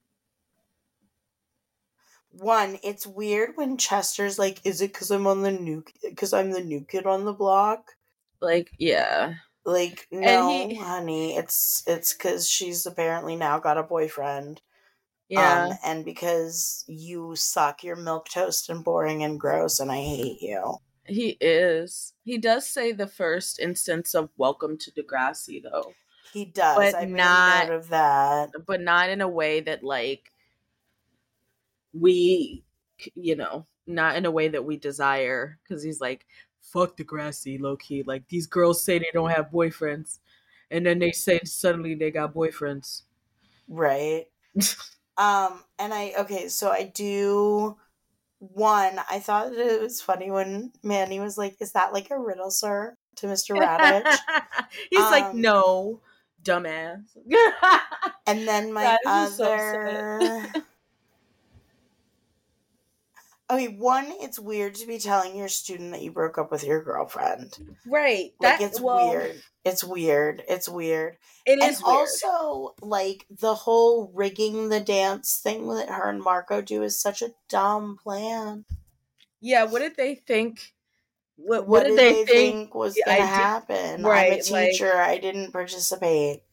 One, it's weird when Chester's like, is it because I'm the new kid on the block? Like, yeah. Like, no, honey, it's because she's apparently now got a boyfriend. Yeah. And because you suck, you're milquetoast and boring and gross, and I hate you. He is. He does say the first instance of welcome to Degrassi, though. He does. I made a note of that. But not in a way that, like, we, not in a way that we desire. Because he's like, fuck Degrassi, low-key. Like, these girls say they don't have boyfriends. And then they say suddenly they got boyfriends. Right. So I do... One, I thought it was funny when Manny was like, is that like a riddle, sir? To Mr. Raditch. He's like, no, dumbass. And then my other... Okay, one, it's weird to be telling your student that you broke up with your girlfriend. Right. Like, it's weird. It's weird. It is weird. Also, like, the whole rigging the dance thing that her and Marco do is such a dumb plan. Yeah, what did they think? What did they think was going to happen? Right, I'm a teacher. I didn't participate.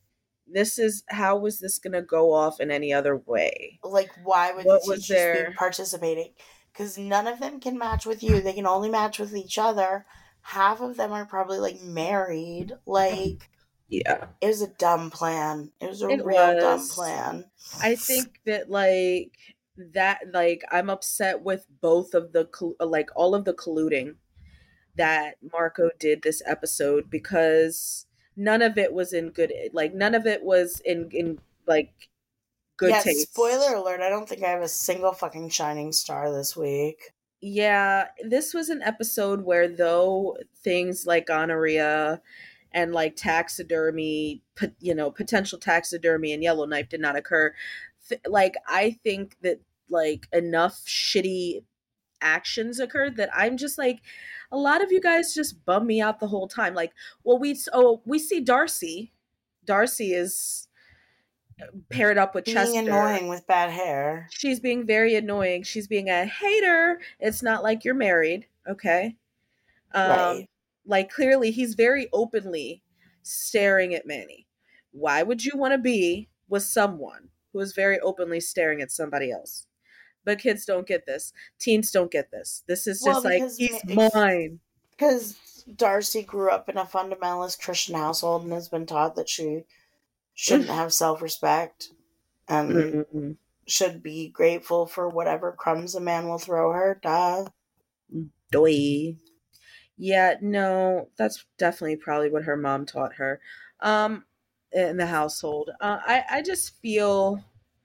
this is, how was this going to go off in any other way? Like, why would the What was teachers be there? participating? Because none of them can match with you. They can only match with each other. Half of them are probably like married. Like, Yeah, it was a dumb plan. It was a it real dumb was. plan. I think that like I'm upset with both of the like all of the colluding that Marco did this episode, because none of it was in good, like none of it was in like good Yeah, spoiler taste. alert, I don't think I have a single fucking shining star this week. Yeah, this was an episode where, though things like gonorrhea and like taxidermy, potential taxidermy and Yellowknife did not occur, like I think that like enough shitty actions occurred that I'm just like, a lot of you guys just bum me out the whole time. Like, well, we see Darcy. Darcy is paired up with Being Chester. annoying with bad hair. She's being very annoying. She's being a hater. It's not like you're married, okay? Um, Right. like clearly he's very openly staring at Manny. Why would you want to be with someone who is very openly staring at somebody else? But kids don't get this. Teens don't get this. This is Well, just like, he's mine. because Darcy grew up in a fundamentalist Christian household and has been taught that she shouldn't have self-respect and Mm-mm. should be grateful for whatever crumbs a man will throw her. Duh. Doy. Yeah, no, that's definitely probably what her mom taught her. In the household. I just feel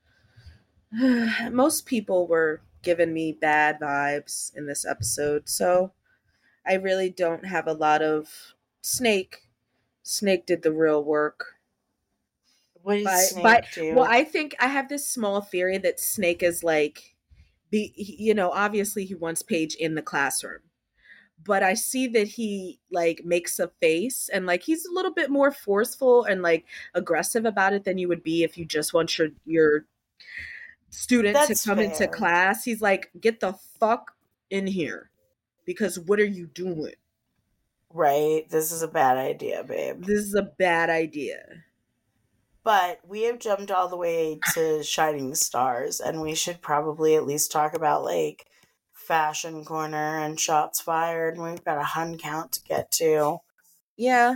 most people were giving me bad vibes in this episode, so I really don't have a lot of Snake. Snake did the real work. What did But Snake do? well, I think I have this small theory that Snake is like, obviously he wants Paige in the classroom, but I see that he like makes a face and like he's a little bit more forceful and like aggressive about it than you would be if you just want your student to That's come into fair. class. He's like, get the fuck in here, because what are you doing? Right. This is a bad idea, babe. This is a bad idea. But we have jumped all the way to Shining Stars, and we should probably at least talk about like Fashion Corner and Shots Fired. And we've got a hun count to get to. Yeah,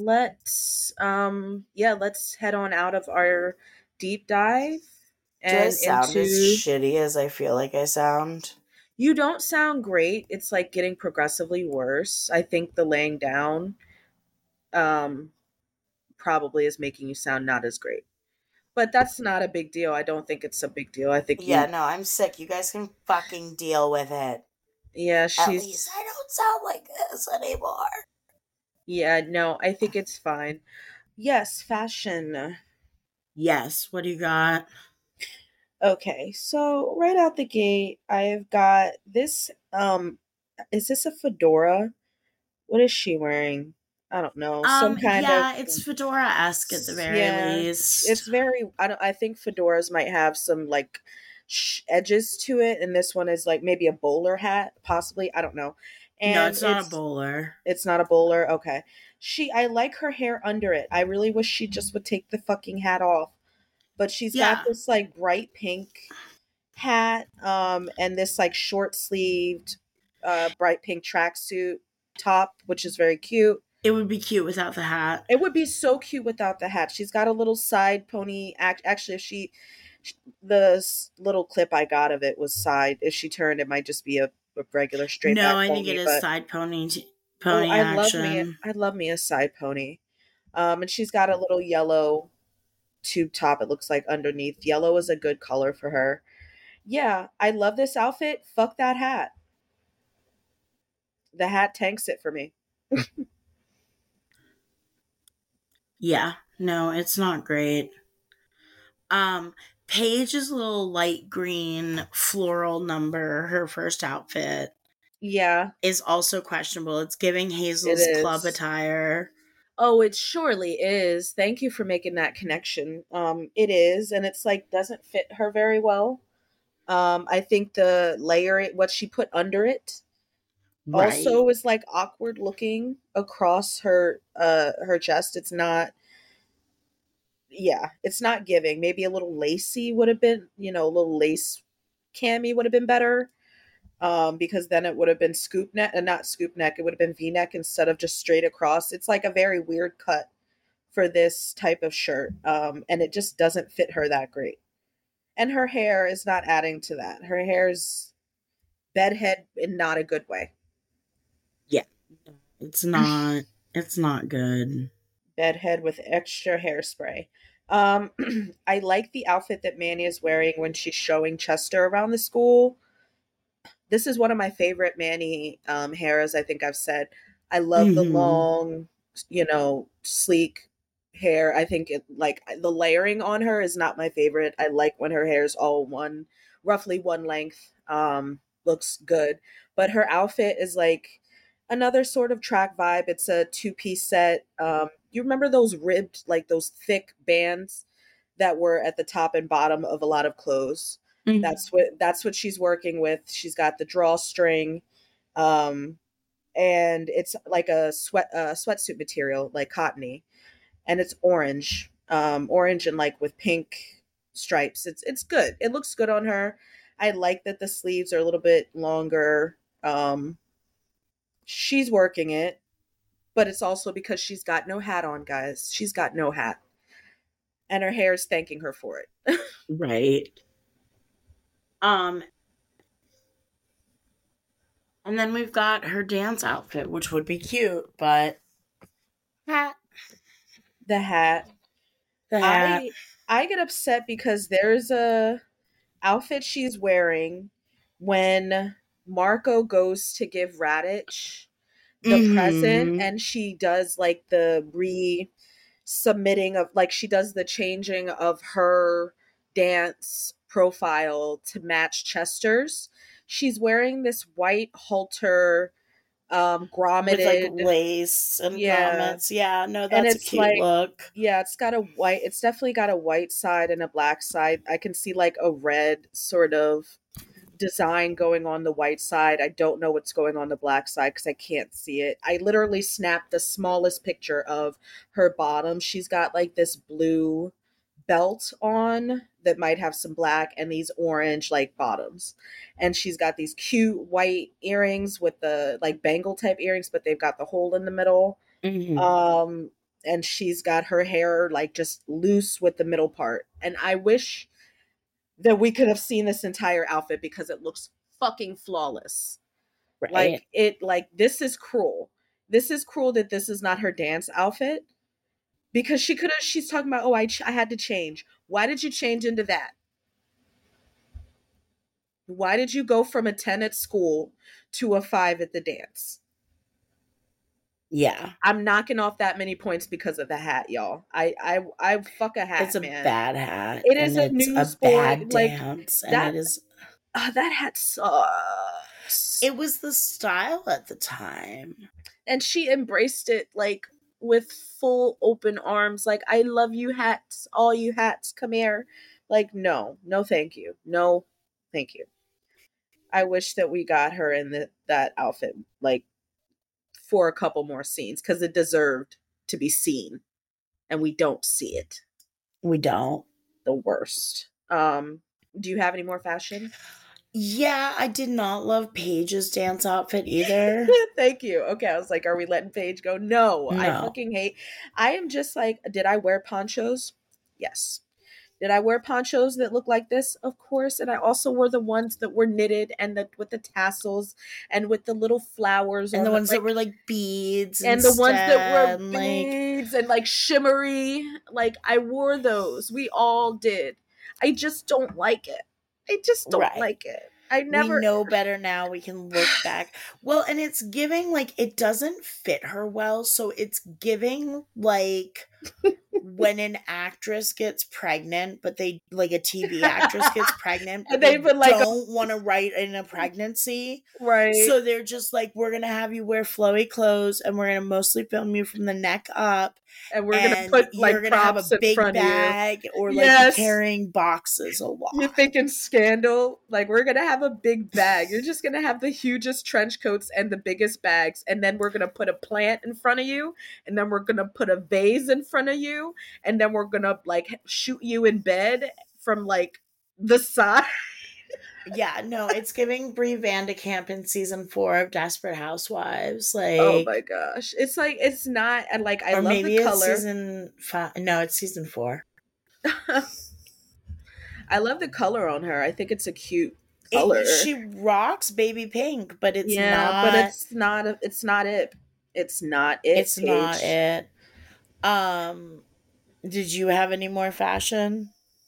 let's head on out of our deep dive Do I and sound as into. shitty as I feel like I sound? You don't sound great. It's like getting progressively worse. I think the laying down um probably is making you sound not as great. But that's not a big deal. I don't think it's a big deal. I think Yeah, no, I'm sick. You guys can fucking deal with it. yeah, At least I she's don't sound like this anymore. yeah, no, I think it's fine. Yes, fashion. Yes, what do you got? Okay, so right out the gate, I've got this is this a fedora? What is she wearing? I don't know. Some kind of, Yeah, it's fedora-esque at the very yeah. least. It's very, I think fedoras might have some like edges to it, and this one is like maybe a bowler hat, possibly. I don't know. No, And it's not a bowler. it's not a bowler. Okay. I like her hair under it. I really wish she just would take the fucking hat off. But she's got Yeah, this like bright pink hat, and this like short sleeved, bright pink tracksuit top, which is very cute. it would be cute without the hat. It would be so cute without the hat. She's got a little side pony. Actually, if the little clip I got of it was side. If she turned, it might just be a regular straight No, back I think pony. it is But side oh, pony action. I love me a side pony. And she's got a little yellow tube top. It looks like underneath. Yellow is a good color for her. Yeah, I love this outfit. Fuck that hat. The hat tanks it for me. Yeah, no, it's not great. Paige's little light green floral number, her first outfit, Yeah, is also questionable. It's giving it Hazel's club is. attire. Oh, it surely is. Thank you for making that connection. It is, and it's like doesn't fit her very well. I think the layer, what she put under it, Right. also is like awkward looking across her chest. It's not. yeah, it's not giving. Maybe a little lacy would have been, a little lace cami would have been better. Because then it would have been scoop neck and not scoop neck. It would have been V-neck instead of just straight across. It's like a very weird cut for this type of shirt. And it just doesn't fit her that great. And her hair is not adding to that. Her hair is bedhead in not a good way. Yeah. It's not good. Bedhead with extra hairspray. I like the outfit that Manny is wearing when she's showing Chester around the school. This is one of my favorite Manny hairs. I think I've said. I love the long, sleek hair. I think the layering on her is not my favorite. I like when her hair is all roughly one length. Looks good. But her outfit is like another sort of track vibe. It's a 2-piece set. You remember those ribbed, like those thick bands that were at the top and bottom of a lot of clothes? Mm-hmm. That's what she's working with. She's got the drawstring, and it's like a sweatsuit material, like cottony, and it's orange, orange and like with pink stripes. It's good. It looks good on her. I like that the sleeves are a little bit longer. She's working it, but it's also because she's got no hat on, guys. She's got no hat, and her hair is thanking her for it. Right. And then we've got her dance outfit, which would be cute, but hat. The hat. I get upset because there's a outfit she's wearing when Marco goes to give Raditch the present, and she does like the resubmitting of, like, she does the changing of her dance profile to match Chester's. She's wearing this white halter, grommeted with like lace and grommets. Yeah, no, that's a cute look. Yeah, it's definitely got a white side and a black side. I can see like a red sort of design going on the white side. I don't know what's going on the black side because I can't see it. I literally snapped the smallest picture of her bottom. She's got like this blue belt on that might have some black and these orange like bottoms, and she's got these cute white earrings with the like bangle type earrings, but they've got the hole in the middle. And she's got her hair like just loose with the middle part, and I wish that we could have seen this entire outfit because it looks fucking flawless. Right. This is cruel. This is cruel that this is not her dance outfit. Because she's talking about, I had to change. Why did you change into that? Why did you go from a 10 at school to a 5 at the dance? Yeah. I'm knocking off that many points because of the hat, y'all. I fuck a hat, It's a man. bad hat. It is a bad dance. And it is... that hat sucks. It was the style at the time. And she embraced it, like, with full open arms, like, I love you hats, all you hats, come here. Like, no thank you, no thank you. I wish that we got her in that outfit like for a couple more scenes because it deserved to be seen, and we don't see it. We don't. The worst. Do you have any more fashion? Yeah, I did not love Paige's dance outfit either. Thank you. Okay, I was like, are we letting Paige go? No, I fucking hate. I am just like, did I wear ponchos? Yes. Did I wear ponchos that look like this? Of course. And I also wore the ones that were knitted and with the tassels and with the little flowers. And the ones that were like beads. And the ones that were beads and like shimmery. Like, I wore those. We all did. I just don't like it. I just don't like it. We know better now. We can look back. Well, and it's giving, like, it doesn't fit her well. So it's giving, like, when an actress gets pregnant, but they, like, a TV actress gets pregnant, but they don't want to write in a pregnancy. Right. So they're just like, we're going to have you wear flowy clothes, and we're going to mostly film you from the neck up. And we're going to put, like, you're going to have a big bag, or, like, carrying boxes a lot. You're thinking Scandal? Like, we're going to have a big bag. You're just going to have the hugest trench coats and the biggest bags. And then we're going to put a plant in front of you. And then we're going to put a vase in front of you. you, and then we're gonna like shoot you in bed from like the side. Yeah, no, it's giving Brie Vandekamp in season 4 of Desperate Housewives. Oh Like, my gosh. It's like it's not, and like I or love the maybe it's color. season 5. No, it's season 4. I love the color on her. I think it's a cute color. She rocks baby pink, but it's Yeah, but not. it's not it's not it. It's not it. It's not it. Did you have any more fashion?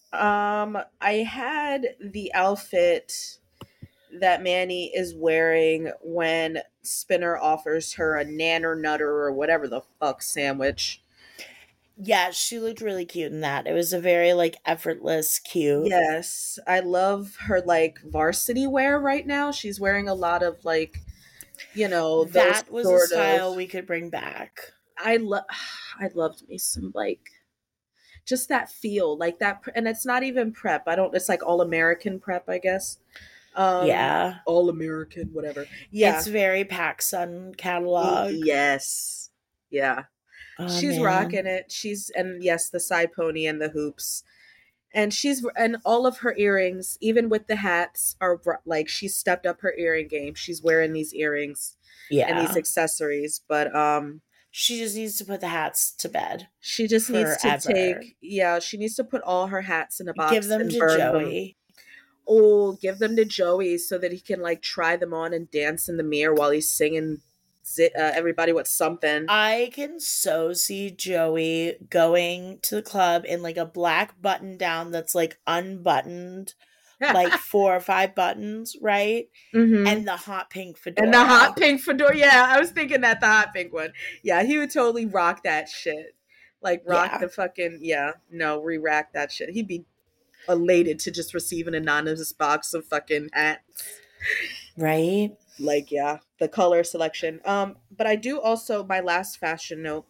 I had the outfit that Manny is wearing when Spinner offers her a nanner nutter or whatever the fuck sandwich. Yeah, she looked really cute in that. It was a very like effortless cute. Yes, I love her like varsity wear right now. She's wearing a lot of like, you know, That was a sort style of, we could bring back. I loved me some like just that feel like that, and it's not even prep. I don't. It's like all American prep, I guess. Yeah, all American, whatever. Yeah, it's very PacSun catalog. Yes, yeah. Oh, She's man. rocking it. And yes, the side pony and the hoops. And and all of her earrings, even with the hats, are like she's stepped up her earring game. She's wearing these earrings and these Yeah, accessories, but she just needs to put the hats to bed. she just needs to Forever. she needs to put all her hats in a box Give them and to burn them. Joey. Oh, give them to Joey so that he can like try them on and dance in the mirror while he's singing everybody what's something. I can so see Joey going to the club in like a black button down that's like unbuttoned, like 4 or 5 buttons, right? Mhm. And the hot pink fedora. And the hot pink fedora. Yeah, I was thinking that the hot pink one. Yeah, he would totally rock that shit. Like rock the fucking re-rack that shit. He'd be elated to just receive an anonymous box of fucking hats. Right? Like, yeah, the color selection. But I do also, my last fashion note.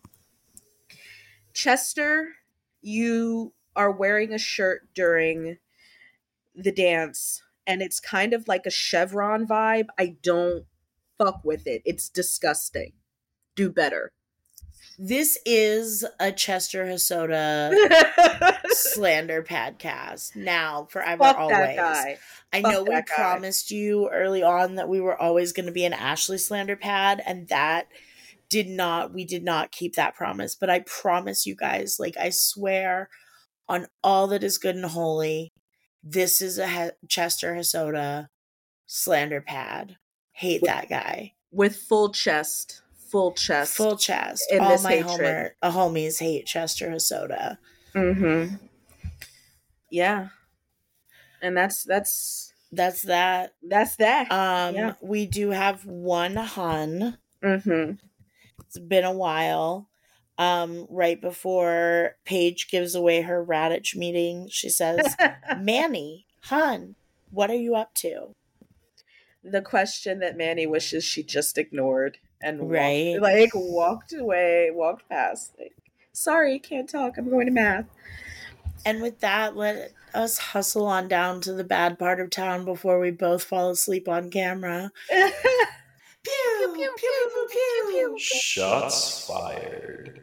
Chester, you are wearing a shirt during the dance, and it's kind of like a chevron vibe. I don't fuck with it. It's disgusting. Do better. This is a Chester Hosoda slander podcast. Now, forever, Fuck always. that guy. I Fuck know we that guy. promised you early on that we were always going to be an Ashley slander pad, and that we did not keep that promise. But I promise you guys, like, I swear on all that is good and holy, this is a Chester Hosoda slander pad. Hate that guy. With full chest. Full chest. Full chest. In All this my hatred. homies hate Chester Hosoda. Mm-hmm. Yeah. And that's that. That's that. Yeah. We do have one hun. Mm-hmm. It's been a while. Right before Paige gives away her Radich meeting, she says, Manny, hun, what are you up to? The question that Manny wishes she just ignored and Right. walked away, walked past. Like, sorry, can't talk. I'm going to math. And with that, let us hustle on down to the bad part of town before we both fall asleep on camera. Pew, pew, pew, pew, pew, pew. Shots fired.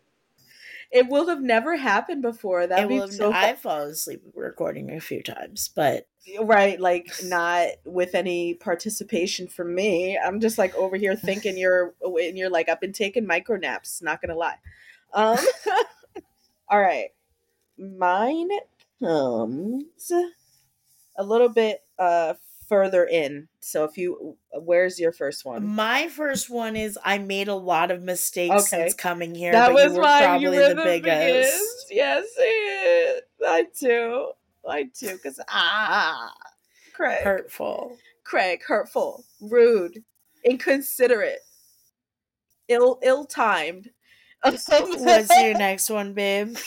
It will have never happened before. That'd be so I've fallen asleep recording a few times, but right, like not with any participation from me. I'm just like over here thinking you're like, I've been taking micro naps, not gonna lie. All right. Mine comes a little bit further in. So where's your first one? my first one is I made a lot of mistakes since coming here. That but was you were why probably you were the biggest. Yes, I too. Because Craig, Hurtful. rude, inconsiderate, ill-timed. What's your next one, babe?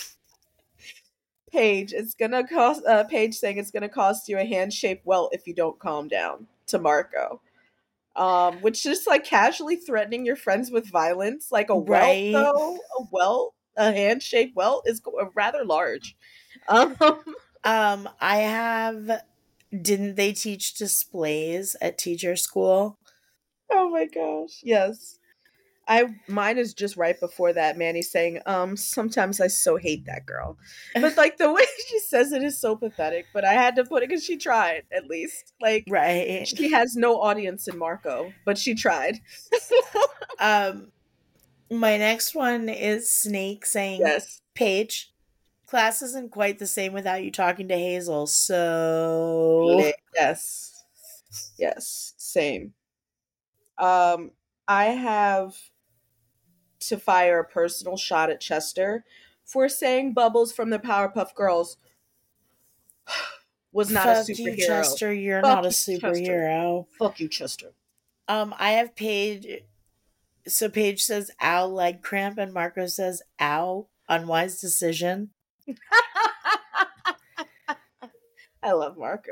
Paige, it's gonna cost. Paige saying it's gonna cost you a hand-shaped welt if you don't calm down. To Marco, which is like casually threatening your friends with violence, like a Right. welt, a hand-shaped welt is rather large. I have. Didn't they teach displays at teacher school? Oh my gosh, yes. Mine is just right before that. Manny saying, sometimes I so hate that girl. But like the way she says it is so pathetic, but I had to put it because she tried at least. Like Right. she has no audience in Marco, but she tried. My next one is Snake saying, Yes. Paige, class isn't quite the same without you talking to Hazel, so Yes. Yes. Same. I have to fire a personal shot at Chester for saying Bubbles from the Powerpuff Girls was not a fuck superhero. you, Chester. You're Fuck not a you, Chester. superhero. Fuck you, Chester. I have Paige. So Paige says, ow, leg cramp, and Marco says, ow, unwise decision. I love Marco.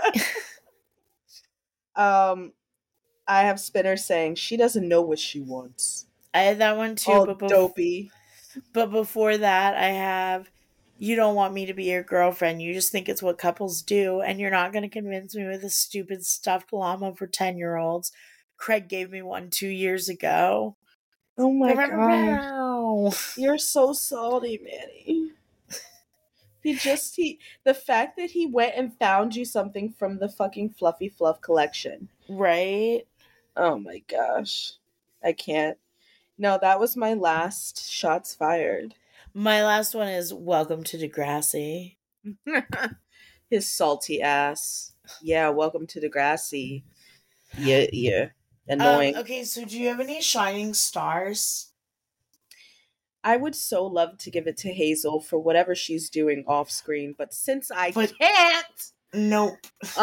I have Spinner saying she doesn't know what she wants. I had that one too, All but dopey. But before that, I have, you don't want me to be your girlfriend. You just think it's what couples do, and you're not going to convince me with a stupid stuffed llama for 10-year-olds. Craig gave me one 2 years ago. Oh my god. You're so salty, Manny. The fact that he went and found you something from the fucking Fluffy Fluff collection. Right? Oh my gosh. I can't. No, that was my last shots fired. My last one is welcome to Degrassi. His salty ass. Yeah, welcome to Degrassi. Yeah. Annoying. Okay, so do you have any shining stars? I would so love to give it to Hazel for whatever she's doing off screen, but since I can't, nope.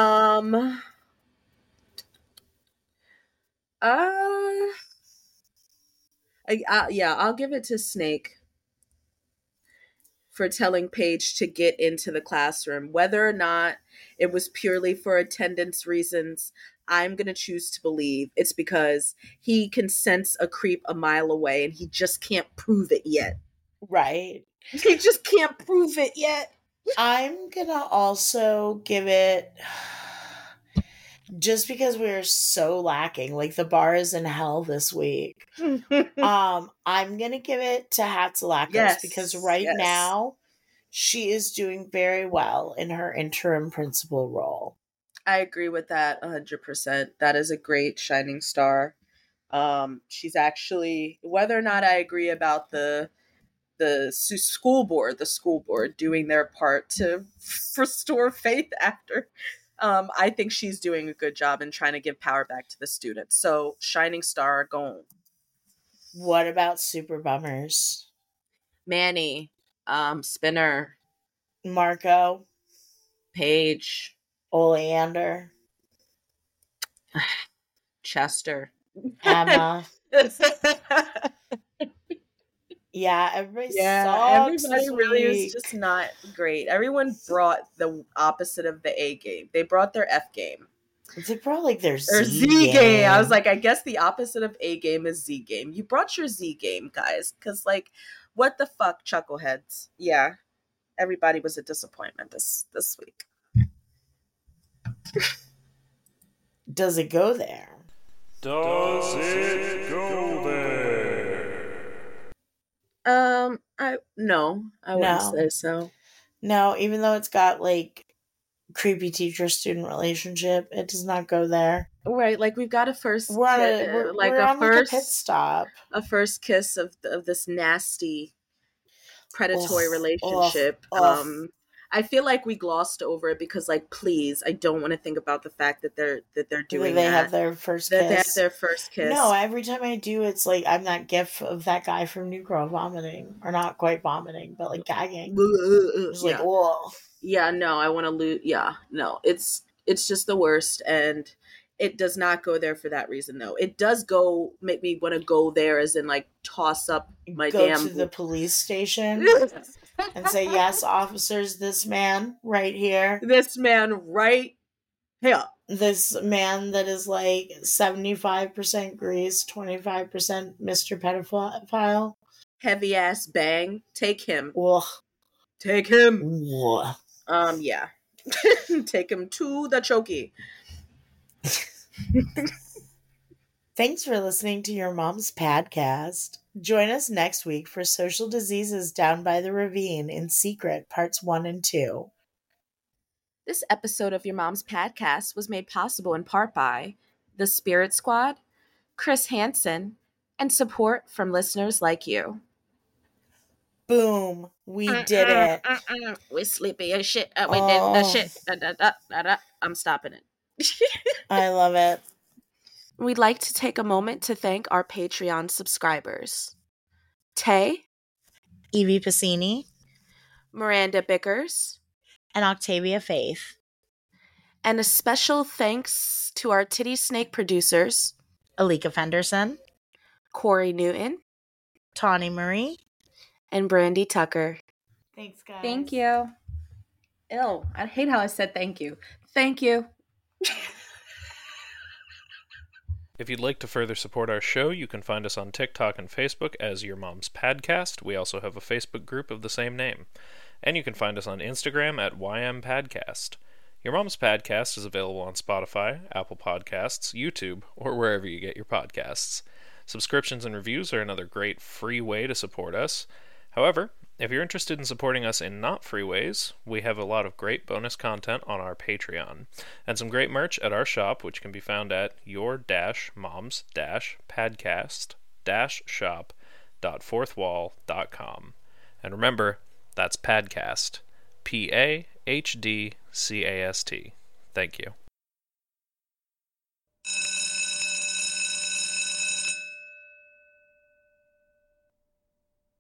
I'll give it to Snake for telling Paige to get into the classroom. Whether or not it was purely for attendance reasons, I'm going to choose to believe it's because he can sense a creep a mile away and he just can't prove it yet. Right. He just can't prove it yet. I'm going to also give it, just because we're so lacking, like the bar is in hell this week. I'm going to give it to Hatzilakos because right now she is doing very well in her interim principal role. I agree with that 100%. That is a great shining star. She's actually, whether or not I agree about the school board doing their part to restore faith after, I think she's doing a good job in trying to give power back to the students. So shining star gone. What about super bummers? Manny, Spinner, Marco, Paige, Oleander, Chester, Emma. Yeah, everybody really is just not great. Everyone brought the opposite of the A game. They brought their F game. They brought like their Z game. I was like, I guess the opposite of A game is Z game. You brought your Z game, guys, because like, what the fuck, chuckleheads? Yeah, everybody was a disappointment this week. Does it go there? Does it go there? I wouldn't say so. No, even though it's got like creepy teacher-student relationship, it does not go there. Right, like we've got a first, we're on a pit stop, a first kiss of this nasty predatory relationship. I feel like we glossed over it because, like, please, I don't want to think about the fact that they're doing they that. have their first kiss. They have their first kiss. No, every time I do, it's like I'm that gif of that guy from New Girl vomiting, or not quite vomiting, but like gagging. It's like, whoa. Yeah, no, I want to lose. Yeah, no, it's just the worst, and it does not go there for that reason. Though it does make me want to go there, as in like toss up my go damn to the police station. And say, yes, officers, this man right here. This man right here. This man that is like 75% grease, 25% Mr. Pedophile. Heavy ass bang. Take him. Ugh. Take him. Ugh. Yeah. Take him to the chokey. Thanks for listening to Your Mom's Podcast. Join us next week for Social Diseases Down by the Ravine in Secret, Parts 1 and 2. This episode of Your Mom's Podcast was made possible in part by The Spirit Squad, Chris Hansen, and support from listeners like you. Boom. We did it. We sleepy as shit. We did the shit. I'm stopping it. I love it. We'd like to take a moment to thank our Patreon subscribers. Tay, Evie Piscini, Miranda Bickers, and Octavia Faith. And a special thanks to our Titty Snake producers, Alika Fenderson, Corey Newton, Tawny Marie, and Brandy Tucker. Thanks, guys. Thank you. Ew, I hate how I said thank you. Thank you. If you'd like to further support our show, you can find us on TikTok and Facebook as Your Mom's Padcast. We also have a Facebook group of the same name. And you can find us on Instagram at YMPadcast. Your Mom's Padcast is available on Spotify, Apple Podcasts, YouTube, or wherever you get your podcasts. Subscriptions and reviews are another great free way to support us. However, if you're interested in supporting us in not free ways, we have a lot of great bonus content on our Patreon, and some great merch at our shop, which can be found at your-moms-padcast-shop.fourthwall.com. And remember, that's Padcast. P-A-H-D-C-A-S-T. Thank you.